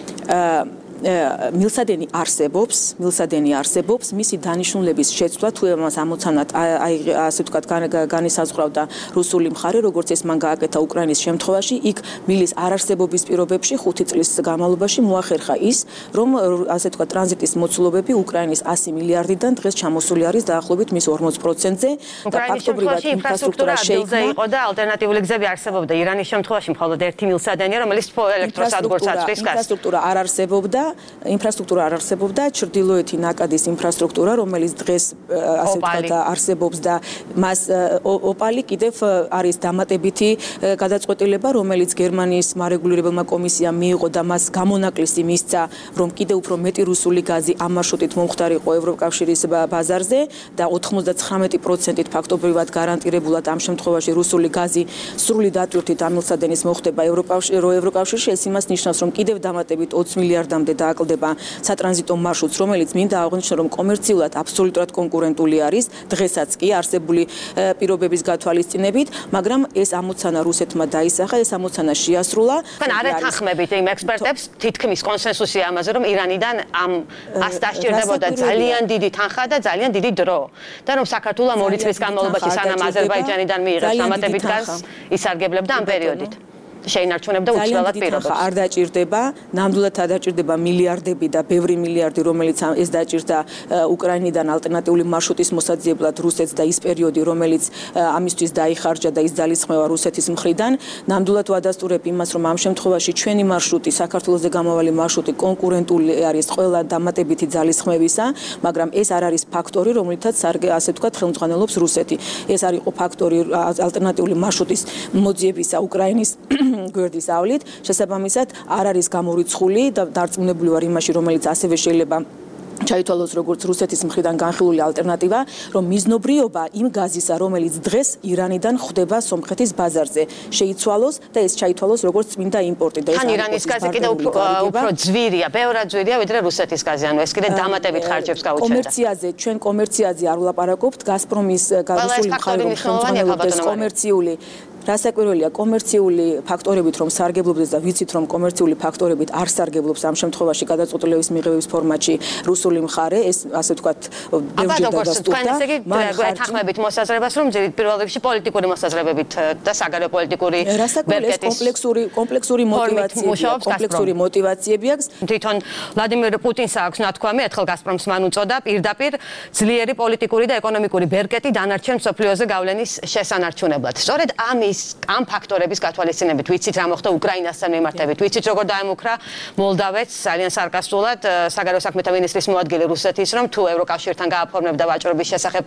მილსადენი არსებობს, მილსადენი არსებობს, მისი დანიშნულების შეცვლა თუ ამას ამოცანად აი ასე ვთქვათ განისაზღვრავდა რუსული მხარე, როგორც ეს მან გააკეთა უკრაინის შემთხვევაში, იქ მილის არარსებობის პირობებში ხუთი წლის განმავლობაში მოახერხა ის, რომ ასე ვთქვათ ტრანზიტის მოცულობები უკრაინის ასი მილიარდიდან დღეს ჩამოსული არის დაახლოებით მის ორმოც პროცენტზე და ფაქტობრივად ინფრასტრუქტურა შეიქმნა იყო და ალტერნატიული გზები არსებობდა. ირანის შემთხვევაში მხოლოდ ერთი მილსადენია, რომელიც ელექტროსადგურს აწვის გაზს. ინფრასტრუქტურა არ არსებობდა ინფრასტრუქტურა არ არსებობდა, ჩრდილოეთი ნაკადის ინფრასტრუქტურა, რომელიც დღეს ასე ვთქვათ არსებობს და მას ოპალი კიდევ არის დამატებითი გადაწყვეტილება, რომელიც გერმანიის მარეგულირებელმა კომისიამ მიიღო და მას გამონაკლისი მისცა, რომ კიდევ უფრო მეტი რუსული გაზი ამ მარშრუტით მომხდარიყო ევროკავშირის ბაზარზე და ოთხმოცდაცხრამეტი პროცენტით ფაქტობრივად გარანტირებულად ამ შემთხვევაში რუსული გაზი სრული დატვირთით ამ მილსადენის მოხდება ევროკავშირში. ეს იმას ნიშნავს, რომ კიდევ დამატებით ოცი მილიარდამდე დააკლდება სატრანზიტო მარშრუტს, რომელიც მინდა აღვნიშნო, რომ კომერციულად აბსოლუტურად კონკურენტული არის, დღესაც კი არსებული პირობების გათვალისწინებით, მაგრამ ეს ამოცანა რუსეთმა დაისახა, ეს ამოცანა შეასრულა. თქვენ არ ეთანხმებით იმ ექსპერტებს, თითქმის კონსენსუსია ამაზე, რომ ირანიდან ამ ას დასჭირდებოდა ძალიან დიდი თანხა და ძალიან დიდი დრო და რომ საქართველოს ამ ორი წლის განმავლობაში სანამ აზერბაიჯანიდან მიიღებს დამატებით გაზს, ისარგებლებდა ამ პერიოდით. შეინარჩუნებდა უცვლელად პირობებს. არ დაჭირდება, ნამდვილად არ დაჭირდება მილიარდები და ბევრი მილიარდი, რომელიც ეს დაჭირდა უკრაინიდან ალტერნატიული მარშრუტის მოსაძიებლად რუსეთს და ის პერიოდი, რომელიც ამისთვის დაიხარჯა და ის ძალისხმევა რუსეთის მხრიდან. ნამდვილად ვადასტურებ იმას, რომ ამ შემთხვევაში ჩვენი მარშრუტი, საქართველოსზე გამავალი მარშრუტი კონკურენტული არის ყველა დამატებითი ძალისხმევისა, მაგრამ ეს არ არის ფაქტორი, რომლითაც ასე ვთქვათ ხელმძღვანელობს რუსეთი. ეს არის ფაქტორი ალტერნატიული მარშრუტის მოძიებისა უკრაინის გვერდის ავლით, შესაბამისად არ არის გამორიცხული და დარწმუნებული ვარ იმაში, რომელიც ასევე შეიძლება ჩაითვალოს როგორც რუსეთის მხრიდან განხილული ალტერნატივა, რომ მიზნობრიობა იმ გაზისა, რომელიც დღეს ირანიდან ხდება სომხეთის ბაზარზე, შეიცვალოს და ეს ჩაითვალოს როგორც წმინდა იმპორტი და ეს თან ირანის გაზი კიდევ უფრო ძვირია, ბევრად ძვირია ვიდრე რუსეთის გაზი, ანუ ეს კიდე დამატებით ხარჯებს გაუჩნდა. კომერციაზე, ჩვენ კომერციაზე არ ვლაპარაკობთ, გაზპრომის რუსული მხარეობის ხელმძღვანელობის კომერციული რასაკვირველია კომერციული ფაქტორებით რომ სარგებლობდეს და ვიცით რომ კომერციული ფაქტორებით არ სარგებლობს ამ შემთხვევაში გადაწყვეტილების მიღების ფორმატში რუსული მხარე ეს ასე ვთქვათ ბევრჯერ დადასტურდა მაგრამ თანხმებით მოსაზრებას რომ პირველ რიგში პოლიტიკური მოსაზრებებით და საგარეო პოლიტიკური ვერკეტის კომპლექსური კომპლექსური მოტივაციები კომპლექსური მოტივაციები აქვს თვითონ ვლადიმერ პუტინს აქვს ნათქვამი ერთხელ გაზპრომს მან უწოდა პირდაპირ ძლიერი პოლიტიკური და ეკონომიკური ვერკეტი დანარჩენ მსოფლიოზე გავლენის შესანარჩუნებლად სწორედ ამის ამ ფაქტორების გათვალისწინებით ვიცით რა მოხდა უკრაინასთან მიმართებით ვიცით როგორ დაემუქრა მოლდავეთს ძალიან სარკასტულად საგარეო საქმეთა მინისტრის მოადგილე რუსეთის რომ თუ ევროკავშირთან გააფორმებდა ვაჭრობის შესახებ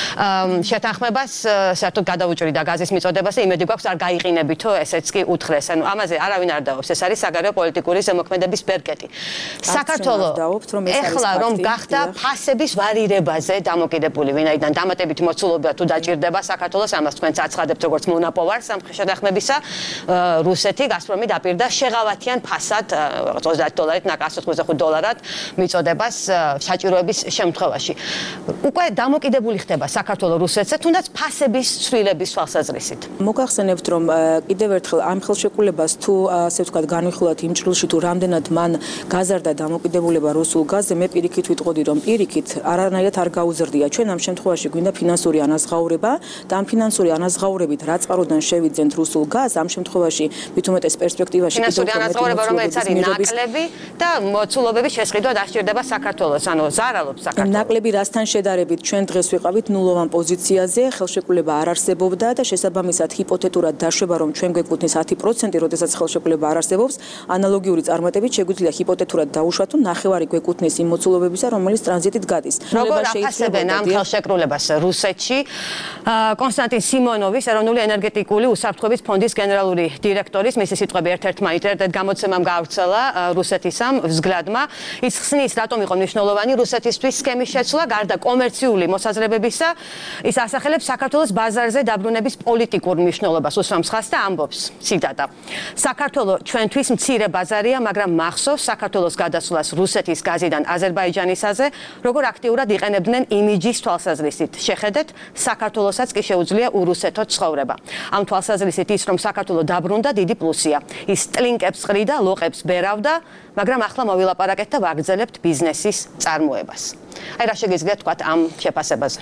შეთანხმებას საერთოდ გადაუჭრიდა გაზის მიწოდებას და იმედი გვაქვს არ გაიყინებითო ესეც კი უთხრეს ანუ ამაზე არავინ არ დაობს ეს არის საგარეო პოლიტიკური ზემოქმედების ვერკეტი საქართველოს ეხლა რომ გახდა ფასების ვარირებაზე დამოკიდებული ვინაიდან დამატებითი მოცულობა თუ დაჭირდება საქართველოს ამას თქვენც აცხადებთ როგორც მონოპოლარს ამ შეთანხმებისა რუსეთი გაზპრომი დაპირდა შეღავათიან ფასად ოცდაათი დოლარით ნაკას ოცდახუთი დოლარად მიწოდებას საჭიროების შემთხვევაში უკვე დამოკიდებული ხდება საქართველოს რუსეთზე თუნდაც ფასების ცვლილების თვალსაზრისით მოგახსენებთ რომ კიდევ ერთხელ ამ ხელშეკრულებას თუ ასე ვთქვათ განვიხილოთ იმ ჭრილში თუ რამდენად მან გაზარდა დამოკიდებულება რუსულ გაზზე მე პირიქით ვიტყოდი რომ პირიქით არანაირად არ გაუზრდია ჩვენ ამ შემთხვევაში გვინდა ფინანსური ანაზღაურება და ამ ფინანსური ანაზღაურებით რა წყაროდან შევიძენთ რუსულ გაზს, ამ შემთხვევაში მით უმეტეს პერსპექტივაში ფინანსური ანაზღაურება, რომელიც არის ნაკლები და მოცულობების შესყიდვა დასჭირდება საქართველოს, ანუ ზარალობს საქართველოს. ნაკლები რასთან შედარებით ჩვენ დღეს ვიყავით ნულოვან პოზიციაზე, ხელშეკრულება არ არსებობდა და შესაბამისად ჰიპოთეტურად დაშვება, რომ ჩვენ გვეკუთვნის ათი პროცენტი, როდესაც ხელშეკრულება არ არსებობს, ანალოგიური წარმატებით შეგვიძლია ჰიპოთეტურად დაუშვათ, თუ ნახევარი გვეკუთვნის იმ მოცულობებისა, რომელიც ტრანზიტით გადის. როგორ აფასებენ ამ ხელშეკრულებას რუსეთში? კონსტანტინ სიმონოვის ეროვნული ენერგეტიკული უსაფრთხოების ფონდის გენერალური დირექტორის მისი სიტყვები ერთ-ერთმა ინტერნეტ გამოცემამ გაავრცელა რუსეთის ამ взглядმა. ის ხსნის, რატომ იყო მნიშვნელოვანი რუსეთისთვის სქემის შეცვლა, გარდა კომერციული მოსაზრებებისა, ის ასახელებს საქართველოს ბაზარზე დაბრუნების პოლიტიკურ მნიშვნელობას, უსვამს ხაზს და ამბობს, ციტატა: საქართველოს ჩვენთვის მცირე ბაზარია, მაგრამ მახსოვს საქართველოს გადასვლას რუსეთის გაზიდან აზერბაიჯანისაზე, როგორ აქტიურად იყენებდნენ იმიჯის თვალსაზრისით. შეხედეთ, საქართველოსაც კი შეუძლია ურუსეთო ცხოვრება. ამ თვალსაზრისით ის, რომ საქართველო დაბრუნდა, დიდი პლუსია. ის ტლინკებს ყრიდა, ლოყებს ბერავდა, მაგრამ ახლა მოვილაპარაკეთ და ვაგრძელებთ ბიზნესის წარმოებას. აი რა შეგიძლიათ თქვათ ამ შეფასებაზე?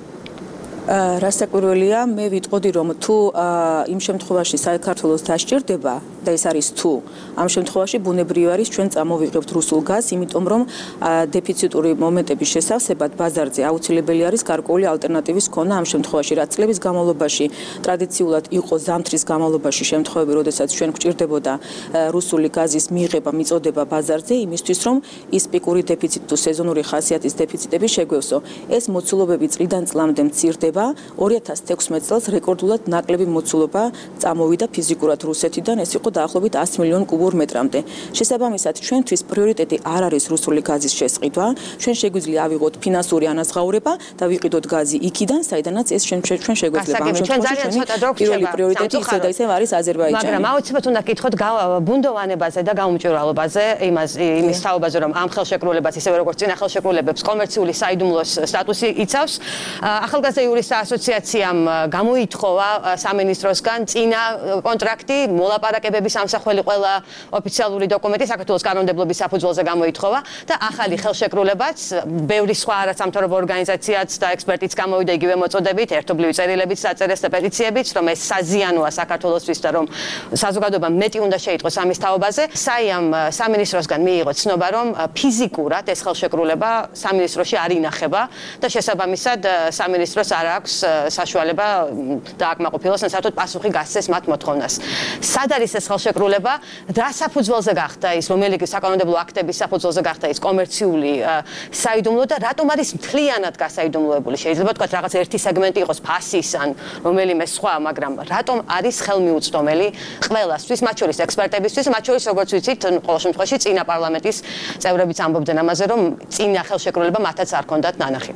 რასაკვირველია, მე ვიტყოდი, რომ თუ იმ შემთხვევაში საქართველოს დასჭირდება და ეს არის თუ ამ შემთხვევაში ბუნებრივი არის ჩვენ წამოვიღებთ რუსულ გაზს, იმიტომ რომ დეფიციტური მომენტების შესავსებად ბაზარზე აუცილებელი არის გარკვეული ალტერნატივის ქონა ამ შემთხვევაში, რაც წლების განმავლობაში ტრადიციულად იყო ზამთრის განმავლობაში შემთხვევები, როდესაც ჩვენ გვჭირდებოდა რუსული გაზის მიღება, მიწოდება ბაზარზე, იმისთვის რომ ის პიკური დეფიციტი თუ სეზონური ხასიათის დეფიციტები შეგვევსო. ეს მოცულობები წლიდან წლამდე მცირდება. ორი ათას თექვსმეტ წელს რეკორდულად ნაკლები მოცულობა წამოვიდა ფიზიკურად რუსეთიდან, ეს იყო დაახლოებით ათი მილიონ კუბურ მეტრამდე. შესაბამისად, ჩვენთვის პრიორიტეტი არ არის რუსული გაზის შესყიდვა, ჩვენ შეგვიძლია ავიღოთ ფინანსური ანაზღაურება და ვიყიდოთ გაზი იქიდან, საიდანაც ეს ჩვენ ჩვენ შეგვიძლია. ამ შემთხვევაში პირველი პრიორიტეტი ისე და ისე არის აზერბაიჯანი. მაგრამ აუცილებლად უნდა გითხოთ ბუნდოვანებაზე და გაუმჭვირვალობაზე, იმას იმის თაობაზე, რომ ამ ხელშეკრულებას ისევე როგორც წინა ხელშეკრულებებს კომერციული საიდუმლოს სტატუსი იცავს. ახალგაზრდა იურისტთა ასოციაციამ გამოითხოვა სამინისტროსგან წინა კონტრაქტი, მოლაპარაკებების ამსახველი ყველა ოფიციალური დოკუმენტი საქართველოს კანონმდებლობის საფუძველზე გამოითხოვა და ახალი ხელშეკრულებაც, ბევრი სხვა არასამთავრობო ორგანიზაციაც და ექსპერტიც გამოვიდა იგივე მოწოდებით, ერთობლივი წერილებით დაწერეს და პეტიციებით, რომ ეს საზიანოა საქართველოსთვის და რომ საზოგადოებამ მეტი უნდა შეიტყოს ამის თაობაზე. საიამ სამინისტროსგან მიიღო ცნობა, რომ ფიზიკურად ეს ხელშეკრულება სამინისტროში არ ინახება და შესაბამისად სამინისტროს არ აქვს საშუალება დააკმაყოფილოს, საერთოდ პასუხი გასცეს მათ მოთხოვნას. სად არის ეს ხელშეკრულება? რა საფუძველზე გახდა ის, რომელი საკანონმდებლო აქტების საფუძველზე გახდა ის კომერციული საიდუმლო და რატომ არის მთლიანად გასაიდუმლოებული? შეიძლება თქვათ რაღაც ერთი სეგმენტი იყოს ფასის ან რომელიმე სხვა, მაგრამ რატომ არის ხელმიუწვდომელი ყველასთვის, მათ შორის ექსპერტებისთვის, მათ შორის როგორც ვიცით, ყოველ შემთხვევაში წინა პარლამენტის წევრებიც ამბობდნენ ამაზე, რომ წინა ხელშეკრულება მათაც არ ჰქონდათ ნანახი.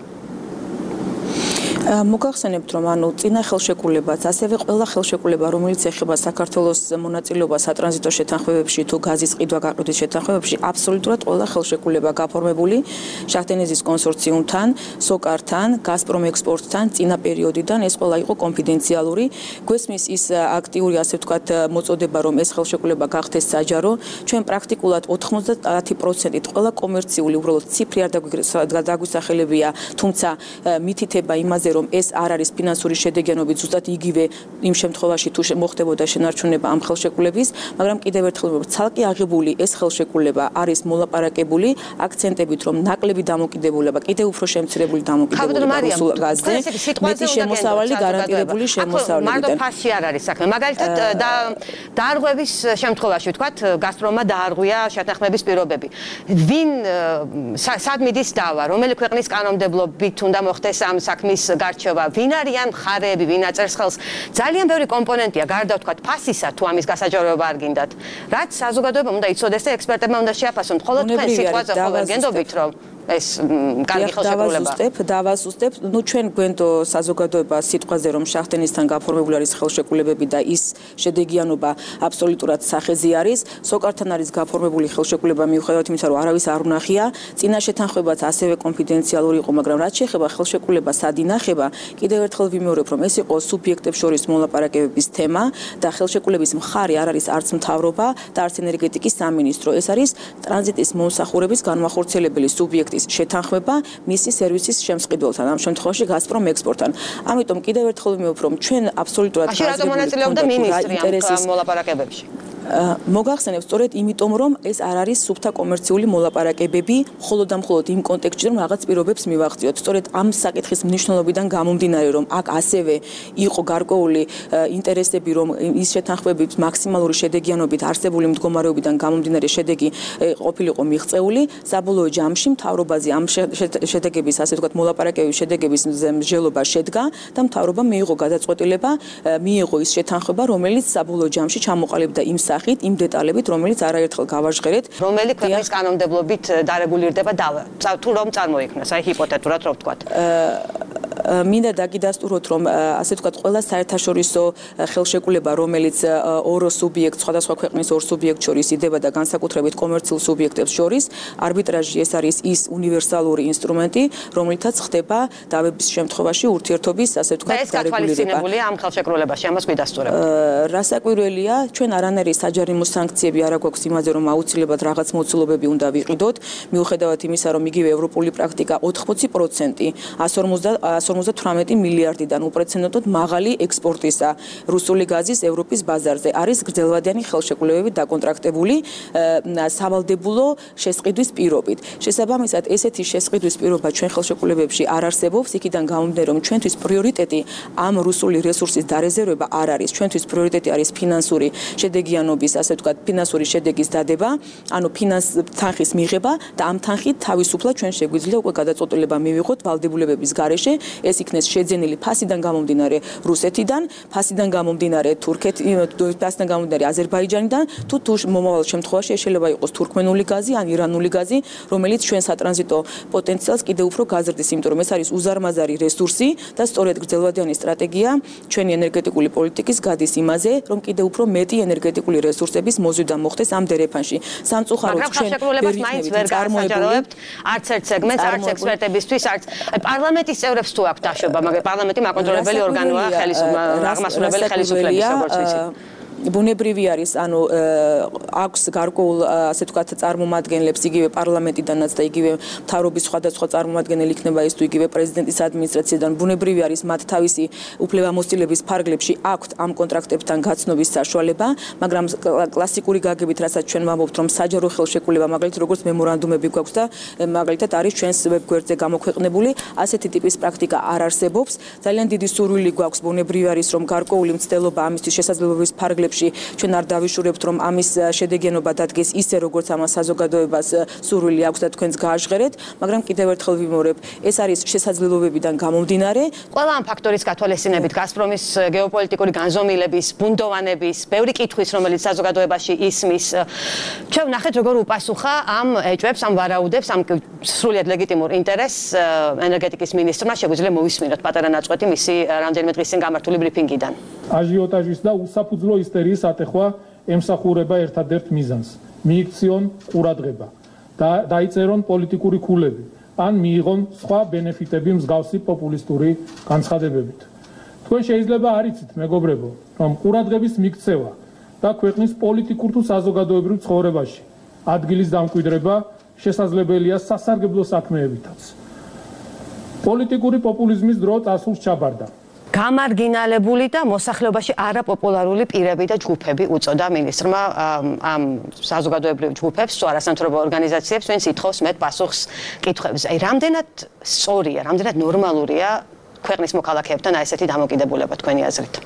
მოგახსენებთ, რომ ანუ წინა ხელშეკრულებაც, ასევე ყველა ხელშეკრულება, რომელიც ეხება საქართველოს მონაწილეობას სატრანზიტო შეთანხმებებში თუ გაზის ყიდვა გაყიდვის შეთანხმებებში, აბსოლუტურად ყველა ხელშეკრულება გაფორმებული შახტენეზის კონსორციუმთან, სოკართან, გაზპრომ ექსპორტთან წინა პერიოდიდან, ეს ყველა იყო კონფიდენციალური. გვესმის ის აქტიური, ასე ვთქვათ, მოწოდება, რომ ეს ხელშეკრულება გახდეს საჯარო. ჩვენ პრაქტიკულად ოთხმოცდაათი პროცენტით ყველა კომერციული, უბრალოდ ციფრი არ დაგვისახელებია, თუმცა მითითება იმაზე, რომ ეს არ არის ფინანსური შედეგიანობით ზუსტად იგივე იმ შემთხვევაში თუ მოხდებოდა შენარჩუნება ამ ხელშეკრულების, მაგრამ კიდევ ერთხელ ვიმბობ, ცალკე აღებული ეს ხელშეკრულება არის მოლაპარაკებული აქცენტებით, რომ ნაკლები დამოკიდებულება, კიდევ უფრო შემცირებული დამოკიდებულება რუსულ გაზზე, მეტი შემოსავალი გარანტირებული შემოსავლებით. მარტო ფასში არ არის საქმე. მაგალითად, დაარღვევის შემთხვევაში, ვთქვათ, გაზპრომმა დაარღვია შეთანხმების პირობები. ვინ სად მიდის დავა, რომელი ქვეყნის კანონმდებლობით უნდა მოხდეს ამ საქმის გარჩევა, ვინ არიან მხარეები, ვინ აწერს ხელს. ძალიან ბევრი კომპონენტია, გარდა ვთქვათ ფასისა, თუ ამის გასაჯაროება არ გინდათ. რაც საზოგადოებამ უნდა იცოდეს და ექსპერტებმა უნდა შეაფასონ. მხოლოდ თქვენ სიტყვაზე ხო ვერ გენდობით, რომ ეს კარგი ხელშეკრულება. დავაზუსტებ, დავაზუსტებ. ნუ ჩვენ გვენდო საზოგადოება სიტყვაზე, რომ შახტენისთან გაფორმებული არის ხელშეკრულებები და ის შედეგიანობა აბსოლუტურად სახეზი არის. სოკართან არის გაფორმებული ხელშეკრულება, მიუხედავად იმისა, რომ არავის არ უნახია. წინა შეთანხმებაც ასევე კონფიდენციალური იყო, მაგრამ რაც შეეხება ხელშეკრულებას სად ინახება, კიდევ ერთხელ ვიმეორებ, რომ ეს იყო სუბიექტებს შორის მოლაპარაკებების თემა და ხელშეკრულების მხარი არ არის არც მთავრობა და არც ენერგეტიკის სამინისტრო. ეს არის ტრანზიტის მომსახურების განმახორციელებელი სუბიექტი. პროექტის შეთანხმება მისი სერვისის შემსყიდველთან, ამ შემთხვევაში Gazprom Export-თან. ამიტომ კიდევ ერთხელ ვიმეორებ, რომ ჩვენ აბსოლუტურად გაზრდილი რატომ მონაწილეობდა მინისტრი ამ მოლაპარაკებებში? მოგახსენებ სწორედ იმიტომ, რომ ეს არ არის სუფთა კომერციული მოლაპარაკებები, მხოლოდ და მხოლოდ იმ კონტექსტში, რომ რაღაც პირობებს მივაღწიოთ. სწორედ ამ საკითხის მნიშვნელობიდან გამომდინარე, რომ აქ ასევე იყო გარკვეული ინტერესები, რომ ის შეთანხმებები მაქსიმალური შედეგიანობით არსებული მდგომარეობიდან გამომდინარე შედეგი ყოფილიყო მიღწეული, საბოლოო ჯამში მთავრობაზე ამ შედეგების, ასე ვთქვათ, მოლაპარაკებების შედეგების მსჯელობა შედგა და მთავრობა მიიღო გადაწყვეტილება, მიიღო ის შეთანხმება, რომელიც საბოლოო ჯამში ჩამოყალიბდა იმ სახით, იმ დეტალებით, რომელიც არაერთხელ გავაჟღერეთ, რომელი ქვეყნის კანონმდებლობით დარეგულირდება დავა. თუ რომ წარმოიქმნას, აი ჰიპოთეტურად რო ვთქვათ. მინდა დაგიდასტუროთ, რომ ასე ვთქვათ, ყველა საერთაშორისო ხელშეკრულება, რომელიც ორ სუბიექტს, სხვადასხვა ქვეყნის ორ სუბიექტს შორის იდება და განსაკუთრებით კომერციულ სუბიექტებს შორის, არბიტრაჟი ეს არის ის უნივერსალური ინსტრუმენტი, რომლითაც ხდება დავების შემთხვევაში ურთიერთობის, ასე ვთქვათ, და ეს გათვალისწინებულია ამ ხელშეკრულებაში, ამას გვიდასტურებ. რასაკვირველია, ჩვენ არანაირი საჯარიმო სანქციები არ აქვს იმაზე, რომ აუცილებლად რაღაც მოცულობები უნდა ვიყიდოთ, მიუხედავად იმისა, რომ იგივე ევროპული პრაქტიკა ოთხმოცი პროცენტი one ორმოცდათვრამეტი მილიარდიდან უპრეცედენტოდ მაღალი ექსპორტისა რუსული გაზის ევროპის ბაზარზე არის გრძელვადიანი ხელშეკრულებებით დაკონტრაქტებული სავალდებულო შესყიდვის პირობით. შესაბამისად, ესეთი შესყიდვის პირობა ჩვენ ხელშეკრულებებში არ არსებობს, იქიდან გამომდინარე, რომ ჩვენთვის პრიორიტეტი ამ რუსული რესურსის დარეზერვება არ არის. ჩვენთვის პრიორიტეტი არის ფინანსური შედეგიანობის, ასე ვთქვათ, ფინანსური შედეგის დადება, ანუ ფინანს თანხის მიღება და ამ თანხით თავისუფლად ჩვენ შეგვიძლია უკვე გადაწყვეტილება მივიღოთ ვალდებულებების გარეშე, ეს იქნეს შეძენილი ფასიდან გამომდინარე რუსეთიდან, ფასიდან გამომდინარე თურქეთიდან, ფასიდან გამომდინარე აზერბაიჯანიდან, თუ თუ მომავალ შემთხვევაში შეიძლება იყოს თურქმენული გაზი ან ირანული გაზი, რომელიც ჩვენ სატრანზიტო პოტენციალს კიდევ უფრო გაზრდის, იმიტომ რომ ეს არის უზარმაზარი რესურსი და სწორედ გრძელვადიანი სტრატეგია ჩვენი ენერგეტიკული პოლიტიკის გადის იმაზე, რომ კიდევ უფრო მეტი ენერგეტიკული რესურსების მოზიდვა მოხდეს ამ დერეფანში. სამწუხაროდ ჩვენ მაინც ვერ გასაჯაროებთ არც ერთ სეგმენტს, არც ექსპერტებისთვის, არც პარლამენტის წევრებს თუ აქვს დაშვება, მაგრამ პარლამენტი მაკონტროლებელი ორგანოა, ხელისუფლებელი ხელისუფლების, როგორც ვიცით. ბუნებრივი არის, ანუ აქვს გარკვეულ, ასე ვთქვათ, წარმომადგენლებს იგივე პარლამენტიდანაც და იგივე მთავრობის სხვადასხვა წარმომადგენელი იქნება ის თუ იგივე პრეზიდენტის ადმინისტრაციიდან. ბუნებრივი არის მათ თავისი უფლებამოსილების ფარგლებში აქვთ ამ კონტრაქტებთან გაცნობის საშუალება, მაგრამ კლასიკური გაგებით, რასაც ჩვენ ვამბობთ, რომ საჯარო ხელშეკრულება, მაგალითად, როგორც მემორანდუმები გვაქვს და მაგალითად არის ჩვენს ვებგვერდზე გამოქვეყნებული, ასეთი ტიპის პრაქტიკა არ არსებობს. ძალიან დიდი სურვილი გვაქვს, ბუნებრივი არის, რომ გარკვეული მცდელობა ამისთვის შესაძლებლობის ფარგლებში ჩვენ არ დავიშურებთ, რომ ამის შედეგიანობა დადგეს ისე, როგორც ამას საზოგადოებას სურვილი აქვს და თქვენს გააჟღერეთ, მაგრამ კიდევ ერთხელ ვიმეორებ, ეს არის შესაძლებლობებიდან გამომდინარე. ყველა ამ ფაქტორის გათვალისწინებით გაზპრომის გეოპოლიტიკური განზომილების, ბუნდოვანების, ბევრი კითხვის, რომელიც საზოგადოებაში ისმის, ჩვენ ვნახეთ, როგორ უპასუხა ამ ეჭვებს, ამ ვარაუდებს, ამ სრულიად ლეგიტიმურ ინტერესს ენერგეტიკის მინისტრმა შეგვიძლია მოვისმინოთ პატარა ნაწყვეტი მისი რამდენიმე დღის წინ გამართული ბრიფინგიდან. აჟიოტაჟის და უსაფუძვლო ისტერიის ატეხვა ემსახურება ერთადერთ მიზანს. მიიქციონ ყურადღება და დაიწერონ პოლიტიკური ქულები, ან მიიღონ სხვა ბენეფიტები მსგავსი პოპულისტური განცხადებებით. თქვენ შეიძლება არ იცით, მეგობრებო, რომ ყურადღების მიქცევა და ქვეყნის პოლიტიკურ თუ საზოგადოებრივ ცხოვრებაში ადგილის დამკვიდრება შესაძლებელია სასარგებლო საქმეებითაც. პოლიტიკური პოპულიზმის დრო წასულს ჩაბარდა. გამარგინალებული და მოსახლეობაში არაპოპულარული პირები და ჯგუფები უწოდა მინისტრმა ამ საზოგადოებრივ ჯგუფებს, თუ არასამთავრობო ორგანიზაციებს, ვინც ითხოვს მეტ პასუხს კითხვებზე. აი, რამდენად სწორია, რამდენად ნორმალურია ქვეყნის მოქალაქეებთან აი ესეთი დამოკიდებულება თქვენი აზრით?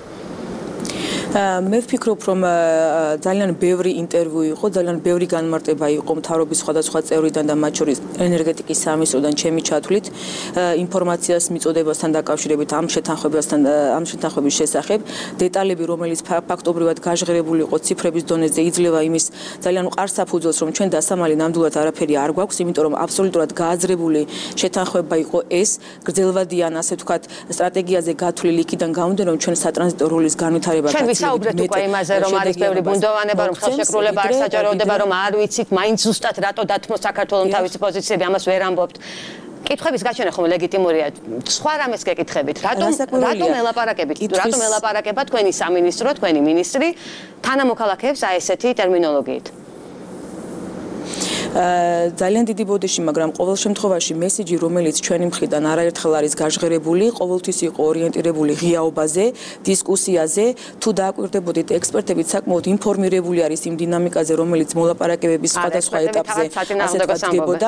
მე ვფიქრობ, რომ ძალიან ბევრი ინტერვიუ იყო, ძალიან ბევრი განმარტება იყო მთავრობის სხვადასხვა წევრიდან და მათ შორის ენერგეტიკის სამინისტროდან ჩემი ჩათვლით ინფორმაციას მიწოდებასთან დაკავშირებით ამ შეთანხმებასთან ამ შეთანხმების შესახებ. დეტალები, რომელიც ფაქტობრივად გაჟღერებული იყო ციფრების დონეზე, იძლევა იმის ძალიან მყარ საფუძველს, რომ ჩვენ დასამალი ნამდვილად არაფერი არ გვაქვს, იმიტომ რომ აბსოლუტურად გააზრებული შეთანხმება იყო ეს გრძელვადიან, ასე ვთქვათ, სტრატეგიაზე გათვლილი იქიდან გამომდინარე, რომ ჩვენ სატრანზიტო როლის განვითარება საუბრეთ უკვე იმაზე, რომ არის ბევრი ბუნდოვანება, რომ ხელშეკრულება არ საჯაროდება, რომ არ ვიცით, მაინც ზუსტად რატო დათმო საქართველოს თავისი პოზიციები, ამას ვერ ამბობთ. კითხების გაჩვენა ხომ ლეგიტიმურია. სხვა რამეს გეკითხებით, რატომ რატომ ელაპარაკებით, რატომ ელაპარაკება თქვენი სამინისტრო, თქვენი მინისტრი თანამოქალაქეებს აი ესეთი ტერმინოლოგიით? ძალიან დიდი ბოდიში, მაგრამ ყოველ შემთხვევაში მესიჯი, რომელიც ჩვენი მხრიდან არაერთხელ არის გაჟღერებული, ყოველთვის იყო ორიენტირებული ღიაობაზე, დისკუსიაზე, თუ დააკვირდებოდით ექსპერტებით საკმაოდ ინფორმირებული არის იმ დინამიკაზე, რომელიც მოლაპარაკებების სხვადასხვა ეტაპზე ასე დგებოდა.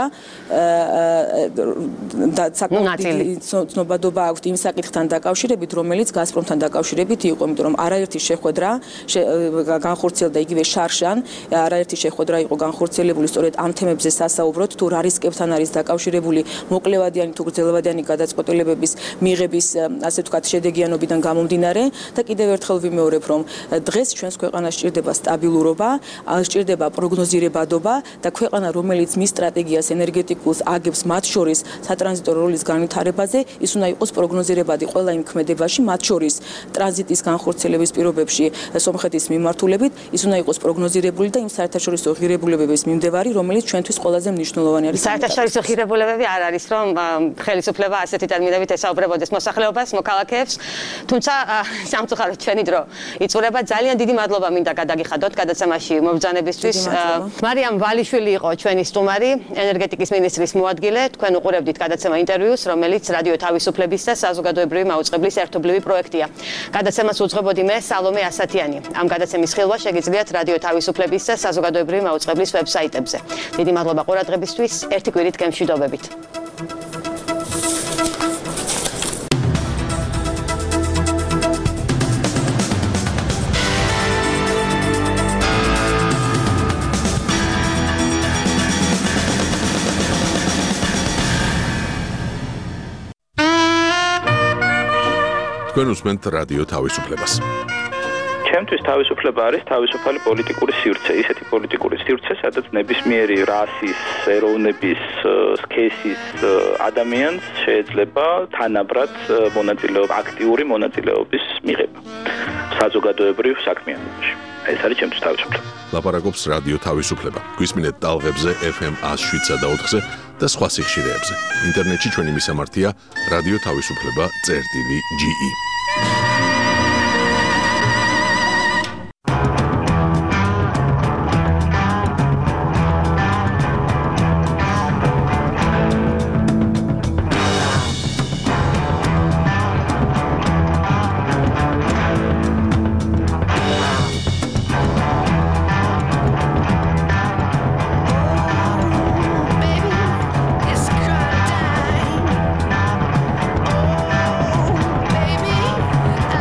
და საკმაოდ დიდი ცნობადობა აქვს იმ საკითხთან დაკავშირებით, რომელიც გაზპრომთან დაკავშირებით იყო, იმიტომ რომ არაერთი შეხვედრა განხორციელდა იგივე შარშან, არაერთი შეხვედრა იყო განხორციელებული სწორედ ამ თემებზე სასაუბროთ, თუ რა რისკებთან არის დაკავშირებული მოკლევადიანი თუ გრძელვადიანი გადაწყვეტილებების მიღების, ასე ვთქვათ, შედეგიანობიდან გამომდინარე და კიდევ ერთხელ ვიმეორებ, რომ დღეს ჩვენს ქვეყანას სჭირდება სტაბილურობა, სჭირდება პროგნოზირებადობა და ქვეყანა, რომელიც მის სტრატეგიას ენერგეტიკულს აგებს მათ შორის სატრანზიტო როლის განვითარებაზე, ის უნდა იყოს პროგნოზირებადი ყველა იმ ქმედებაში, მათ შორის ტრანზიტის განხორციელების პირობებში სომხეთის მიმართულებით, ის უნდა იყოს პროგნოზირებული და იმ საერთაშორისო ღირებულებების მიმდევარი, რომელიც ჩვენთვის ყველაზე მნიშვნელოვანი არის. საერთაშორისო ღირებულებები არ არის, რომ ხელისუფლება ასეთი ტერმინებით ესაუბრებოდეს მოსახლეობას, მოქალაქეებს, თუმცა სამწუხაროდ ჩვენი დრო იწურება. ძალიან დიდი მადლობა მინდა გადაგიხადოთ გადაცემაში მობრძანებისთვის. მარიამ ვალიშვილი იყო ჩვენი სტუმარი, ენერგეტიკის მინისტრის მოადგილე. თქვენ უყურებდით გადაცემა ინტერვიუს, რომელიც რადიო თავისუფლების და საზოგადოებრივი მაუწყებლის ერთობლივი პროექტია. გადაცემას უძღვებოდი მე, სალომე ასათიანი. ამ გადაცემის ხილვა შეგიძლიათ რადიო თავისუფლების და საზოგადოებრივი მაუწყებლის ვებსაიტებზე. დიდი მადლობა ყურადღებისთვის. ერთი კვირით გემშვიდობებით. თქვენ უსმენთ რადიო თავისუფლებას. ჩემთვის თავისუფლება არის თავისუფალი პოლიტიკური სივრცე, ისეთი პოლიტიკური სივრცე, სადაც ნებისმიერი რასის, ეროვნების, სქესის ადამიანს შეიძლება თანაბრად მონაწილეობა, აქტიური მონაწილეობის მიღება საზოგადოებრივ საქმიანობაში. ეს არის ჩემთვის თავისუფლება. ლაპარაკობს რადიო თავისუფლება. გვისმინეთ ტალღებზე ეფ ემ one oh seven point four-ზე და სხვა სიხშირეებზე. ინტერნეტში ჩვენი მისამართია რადიო თავისუფლება წერტილი ჯი ი. Baby,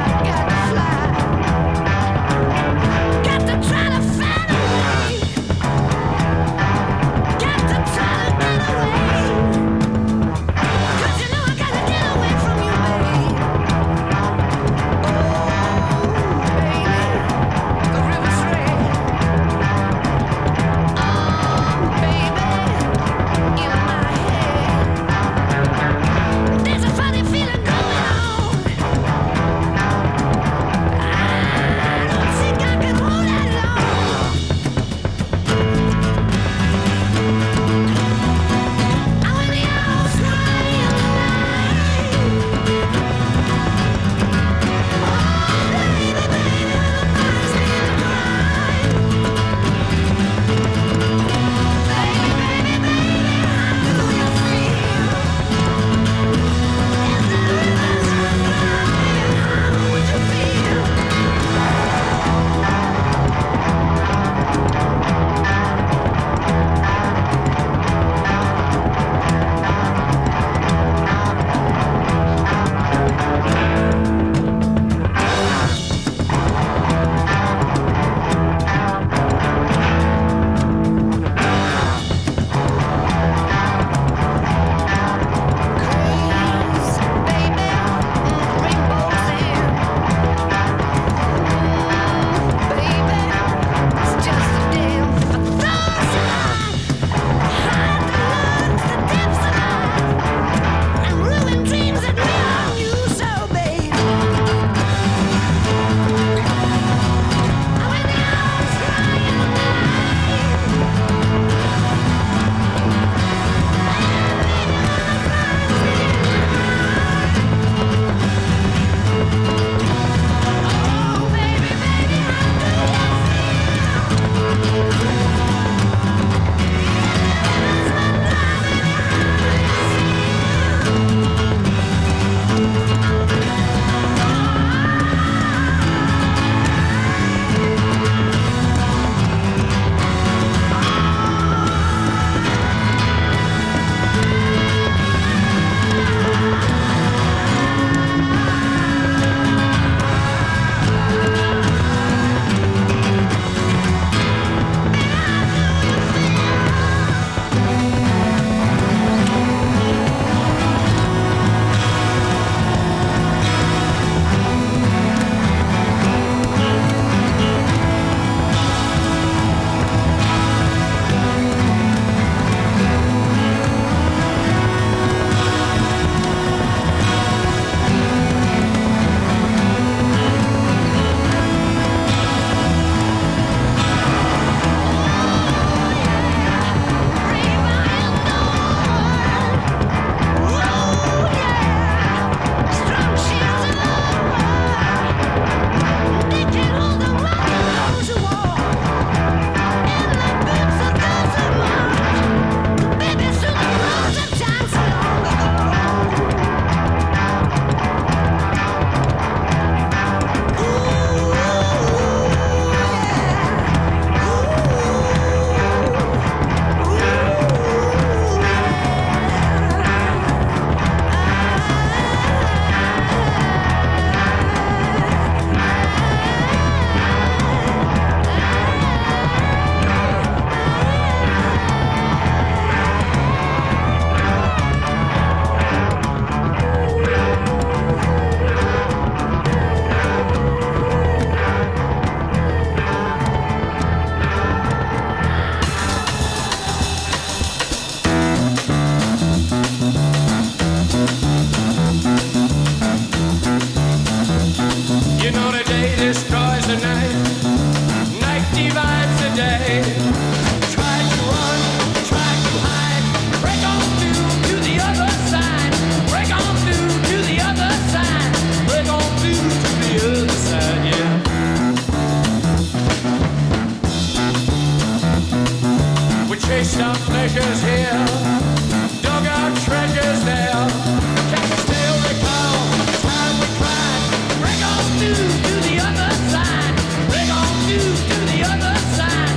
treasures here, dug our treasures there. Can you still recall the time we cried? Bring on through to the other side. Bring on through to the other side.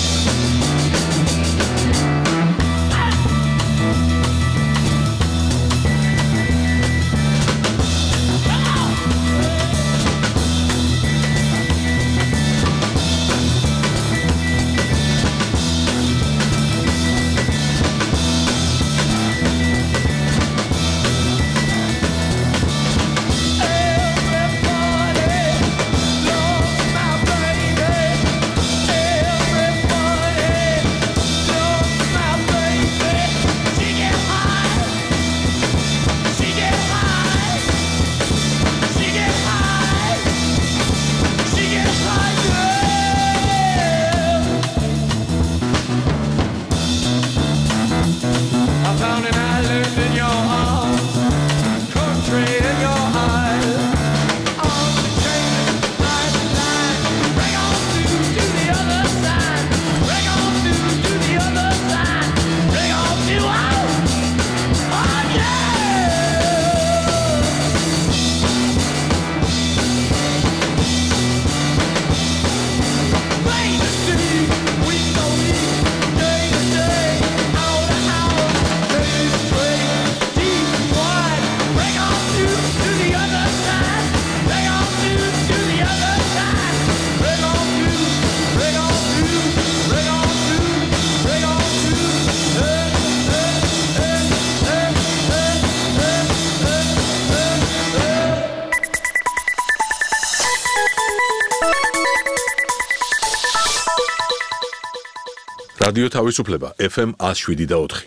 რადიო თავისუფლება ეფ ემ one oh seven და four.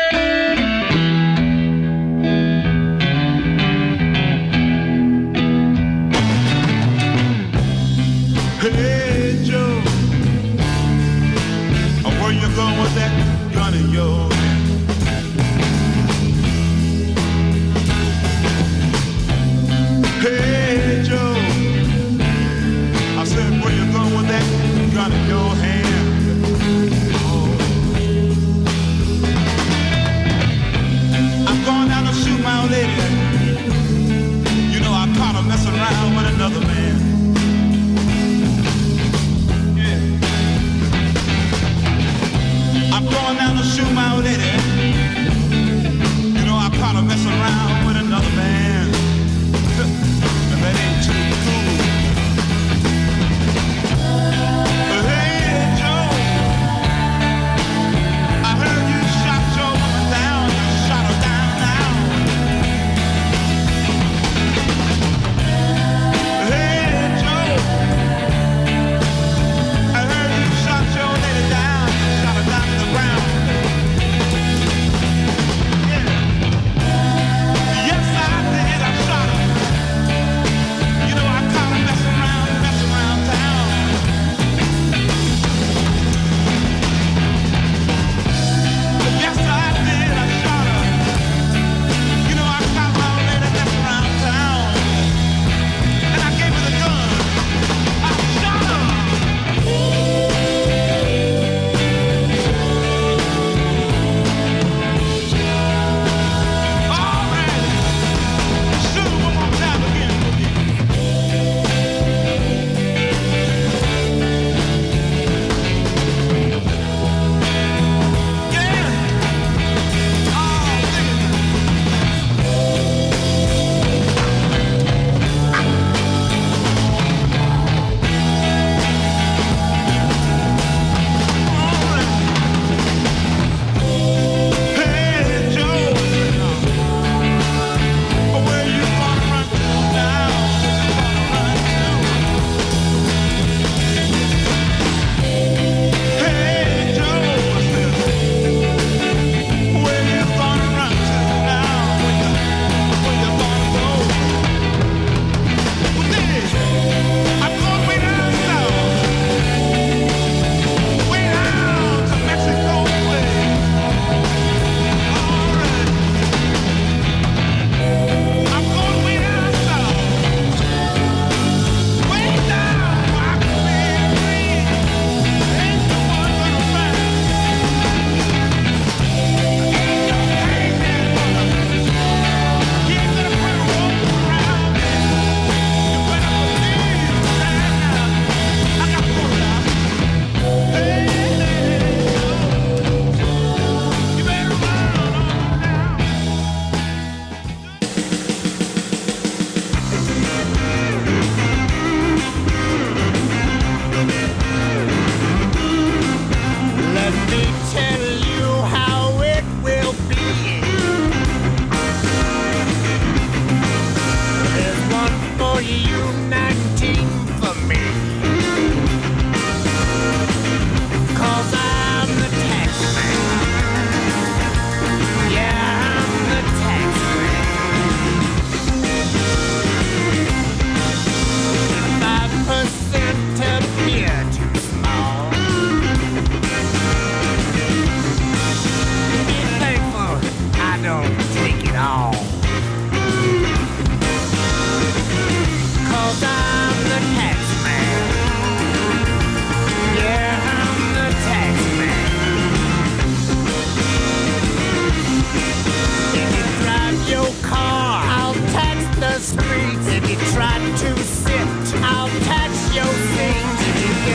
Hey Joe, where you going with that gun in your hand? Hey Joe, I said where you going with that gun in your hand?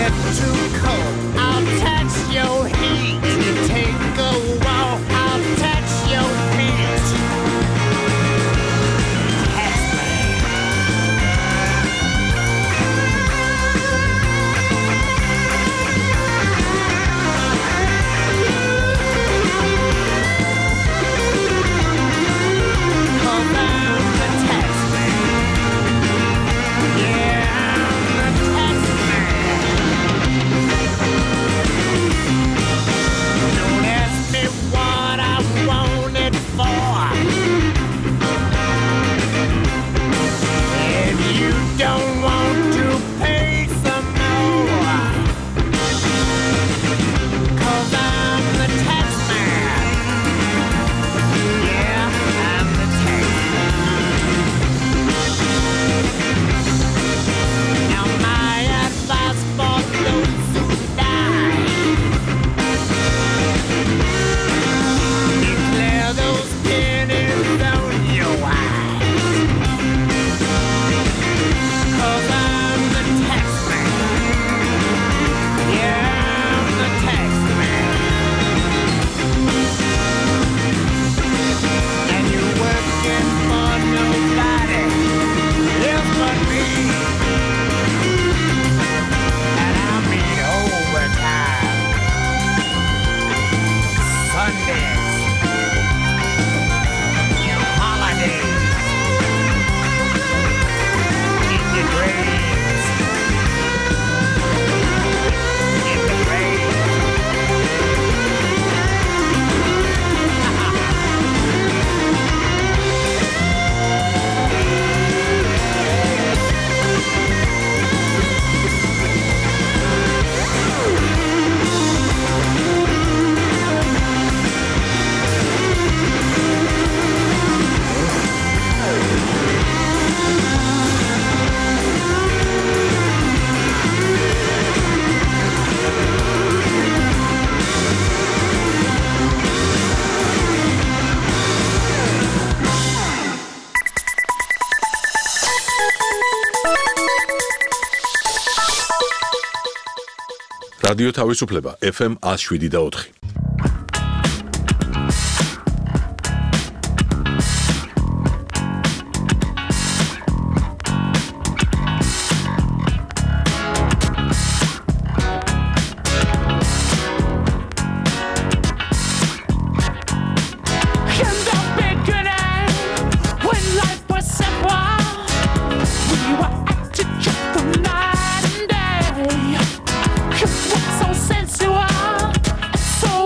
get too cold, I'll tax your heat. If you take a walk, I'll tax your feet. Tax me. Cause I'm the tax man. Yeah, I'm the tax man. Don't ask me what I want it for. If you don't want to pay some more, cause I'm the tax man. Yeah, I'm the tax man. Now my advice for those who die: declare those pennies on your eyes. Cause I'm the tax man. Yeah, I'm the tax man. And you're working for nobody else but me. And I mean overtime, Sundays, holidays, in your dreams, in the rain. რადიო თავისუფლება ეფ ემ one oh seven და four. In the beginning, when life was simple, we were acting just for night and day. It was so sensual and so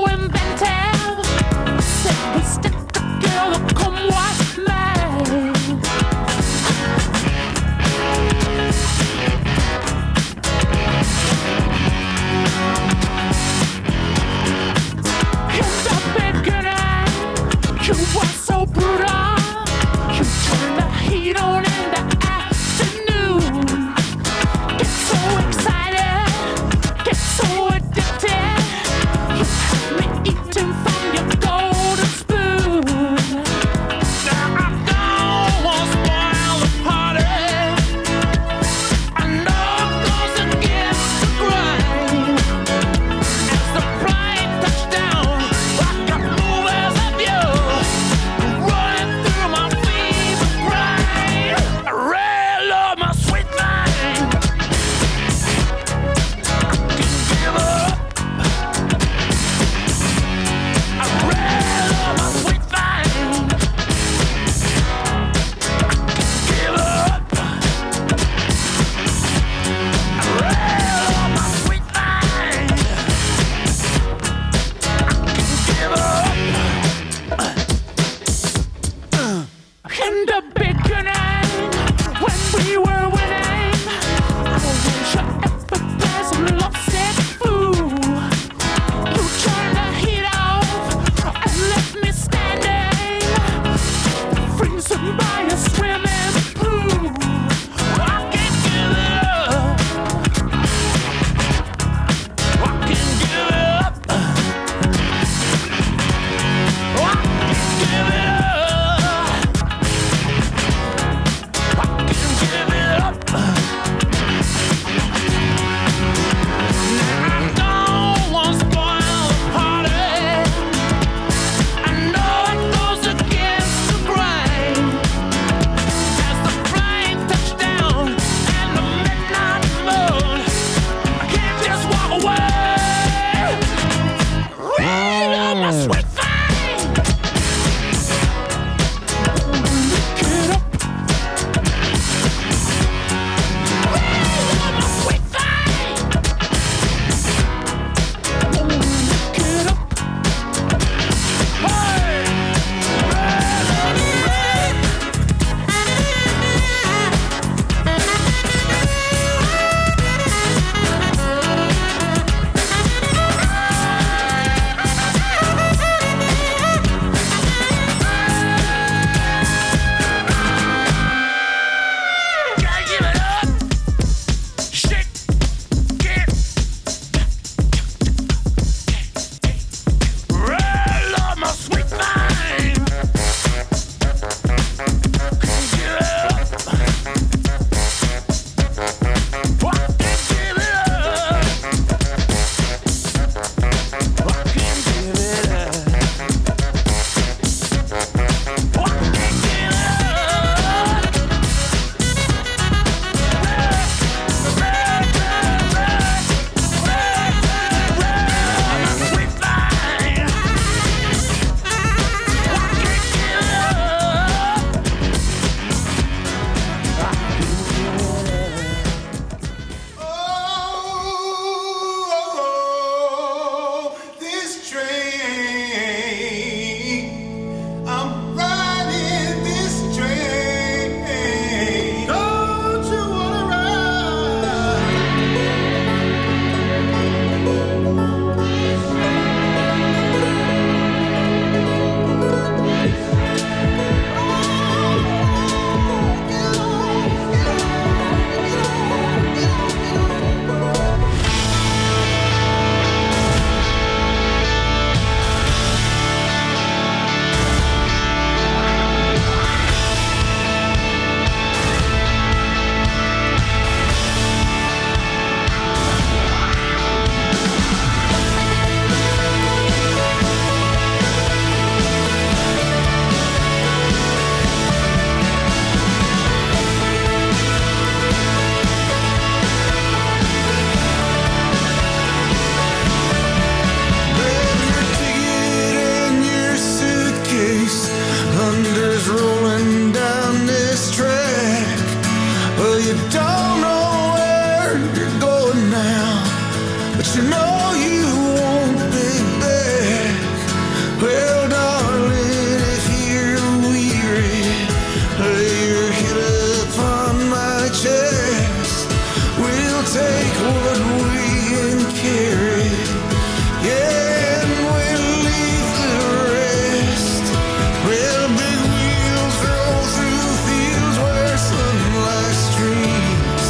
but you know you won't be back. Well, darling, if you're weary, lay your head upon my chest. We'll take what we can carry, yeah, and we'll leave the rest. Well, big wheels roll through fields where sunlight streams.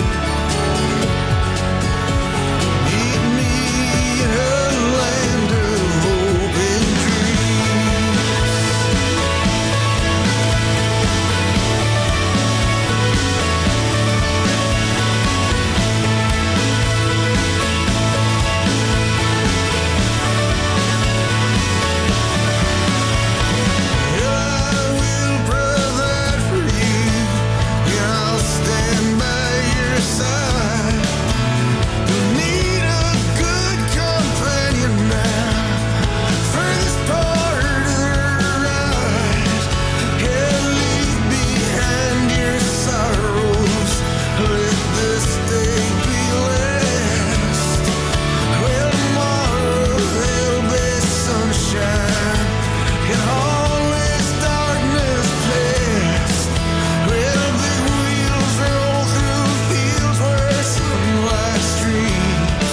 Meet me in a land of hope and dreams. I will provide for you, and I'll stand by your side. You need a good companion now for this part of the ride. Yeah, leave behind your sorrows, let this day be last. Well, tomorrow there'll be sunshine, and all this darkness past. Well, big wheels roll through fields where sunlight streams.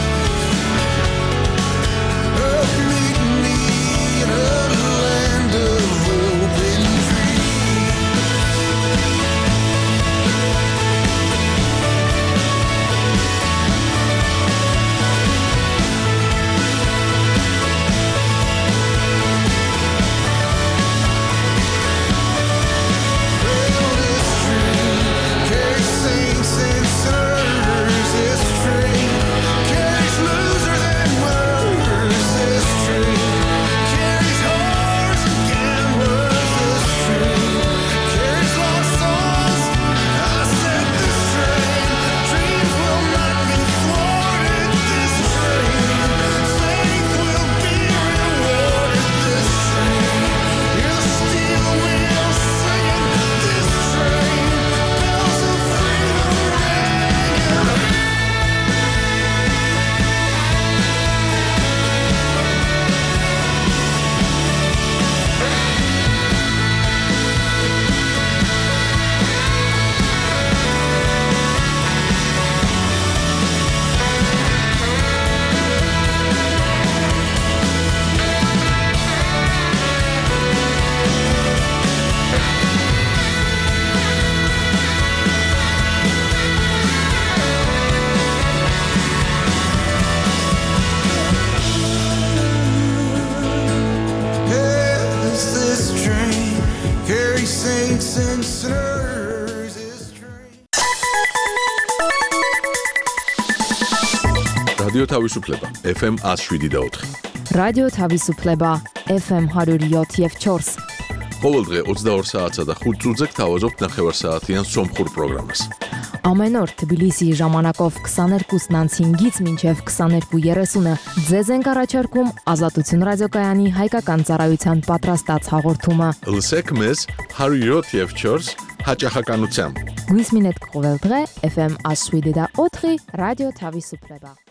Oh, meet me in a land of hope and dreams. Well, this train carries saints and sinners. This train carries losers and winners. This train carries whores and gamblers. This train carries lost souls. I said this train, dreams will not be thwarted. This train, faith will be rewarded. This train, you'll steal wheel singing. This train, bells of freedom ringing. Yes, this train carries saints and sinners. This train. რადიო თავისუფლება ეფ ემ one oh seven და four. რადიო თავისუფლება ეფ ემ one oh seven და four. ყოველდღე ოცდაორ საათსა და ხუთ წუთზე გთავაზობთ ნახევარსაათიან სომხურ პროგრამას. Ամեն օր Թբիլիսիի ժամանակով twenty-two-ից հինգից մինչև twenty-two thirty-ը ձեզ ենք առաջարկում Ազատություն ռադիոկայանի հայկական ծառայության պատրաստած հաղորդումը։ Լսեք մեզ one oh seven და four հաճախականությամբ։ Գույս մինետ կողել դղե էֆ էմ one oh seven და four ռադիո Թավիսուպլեբա։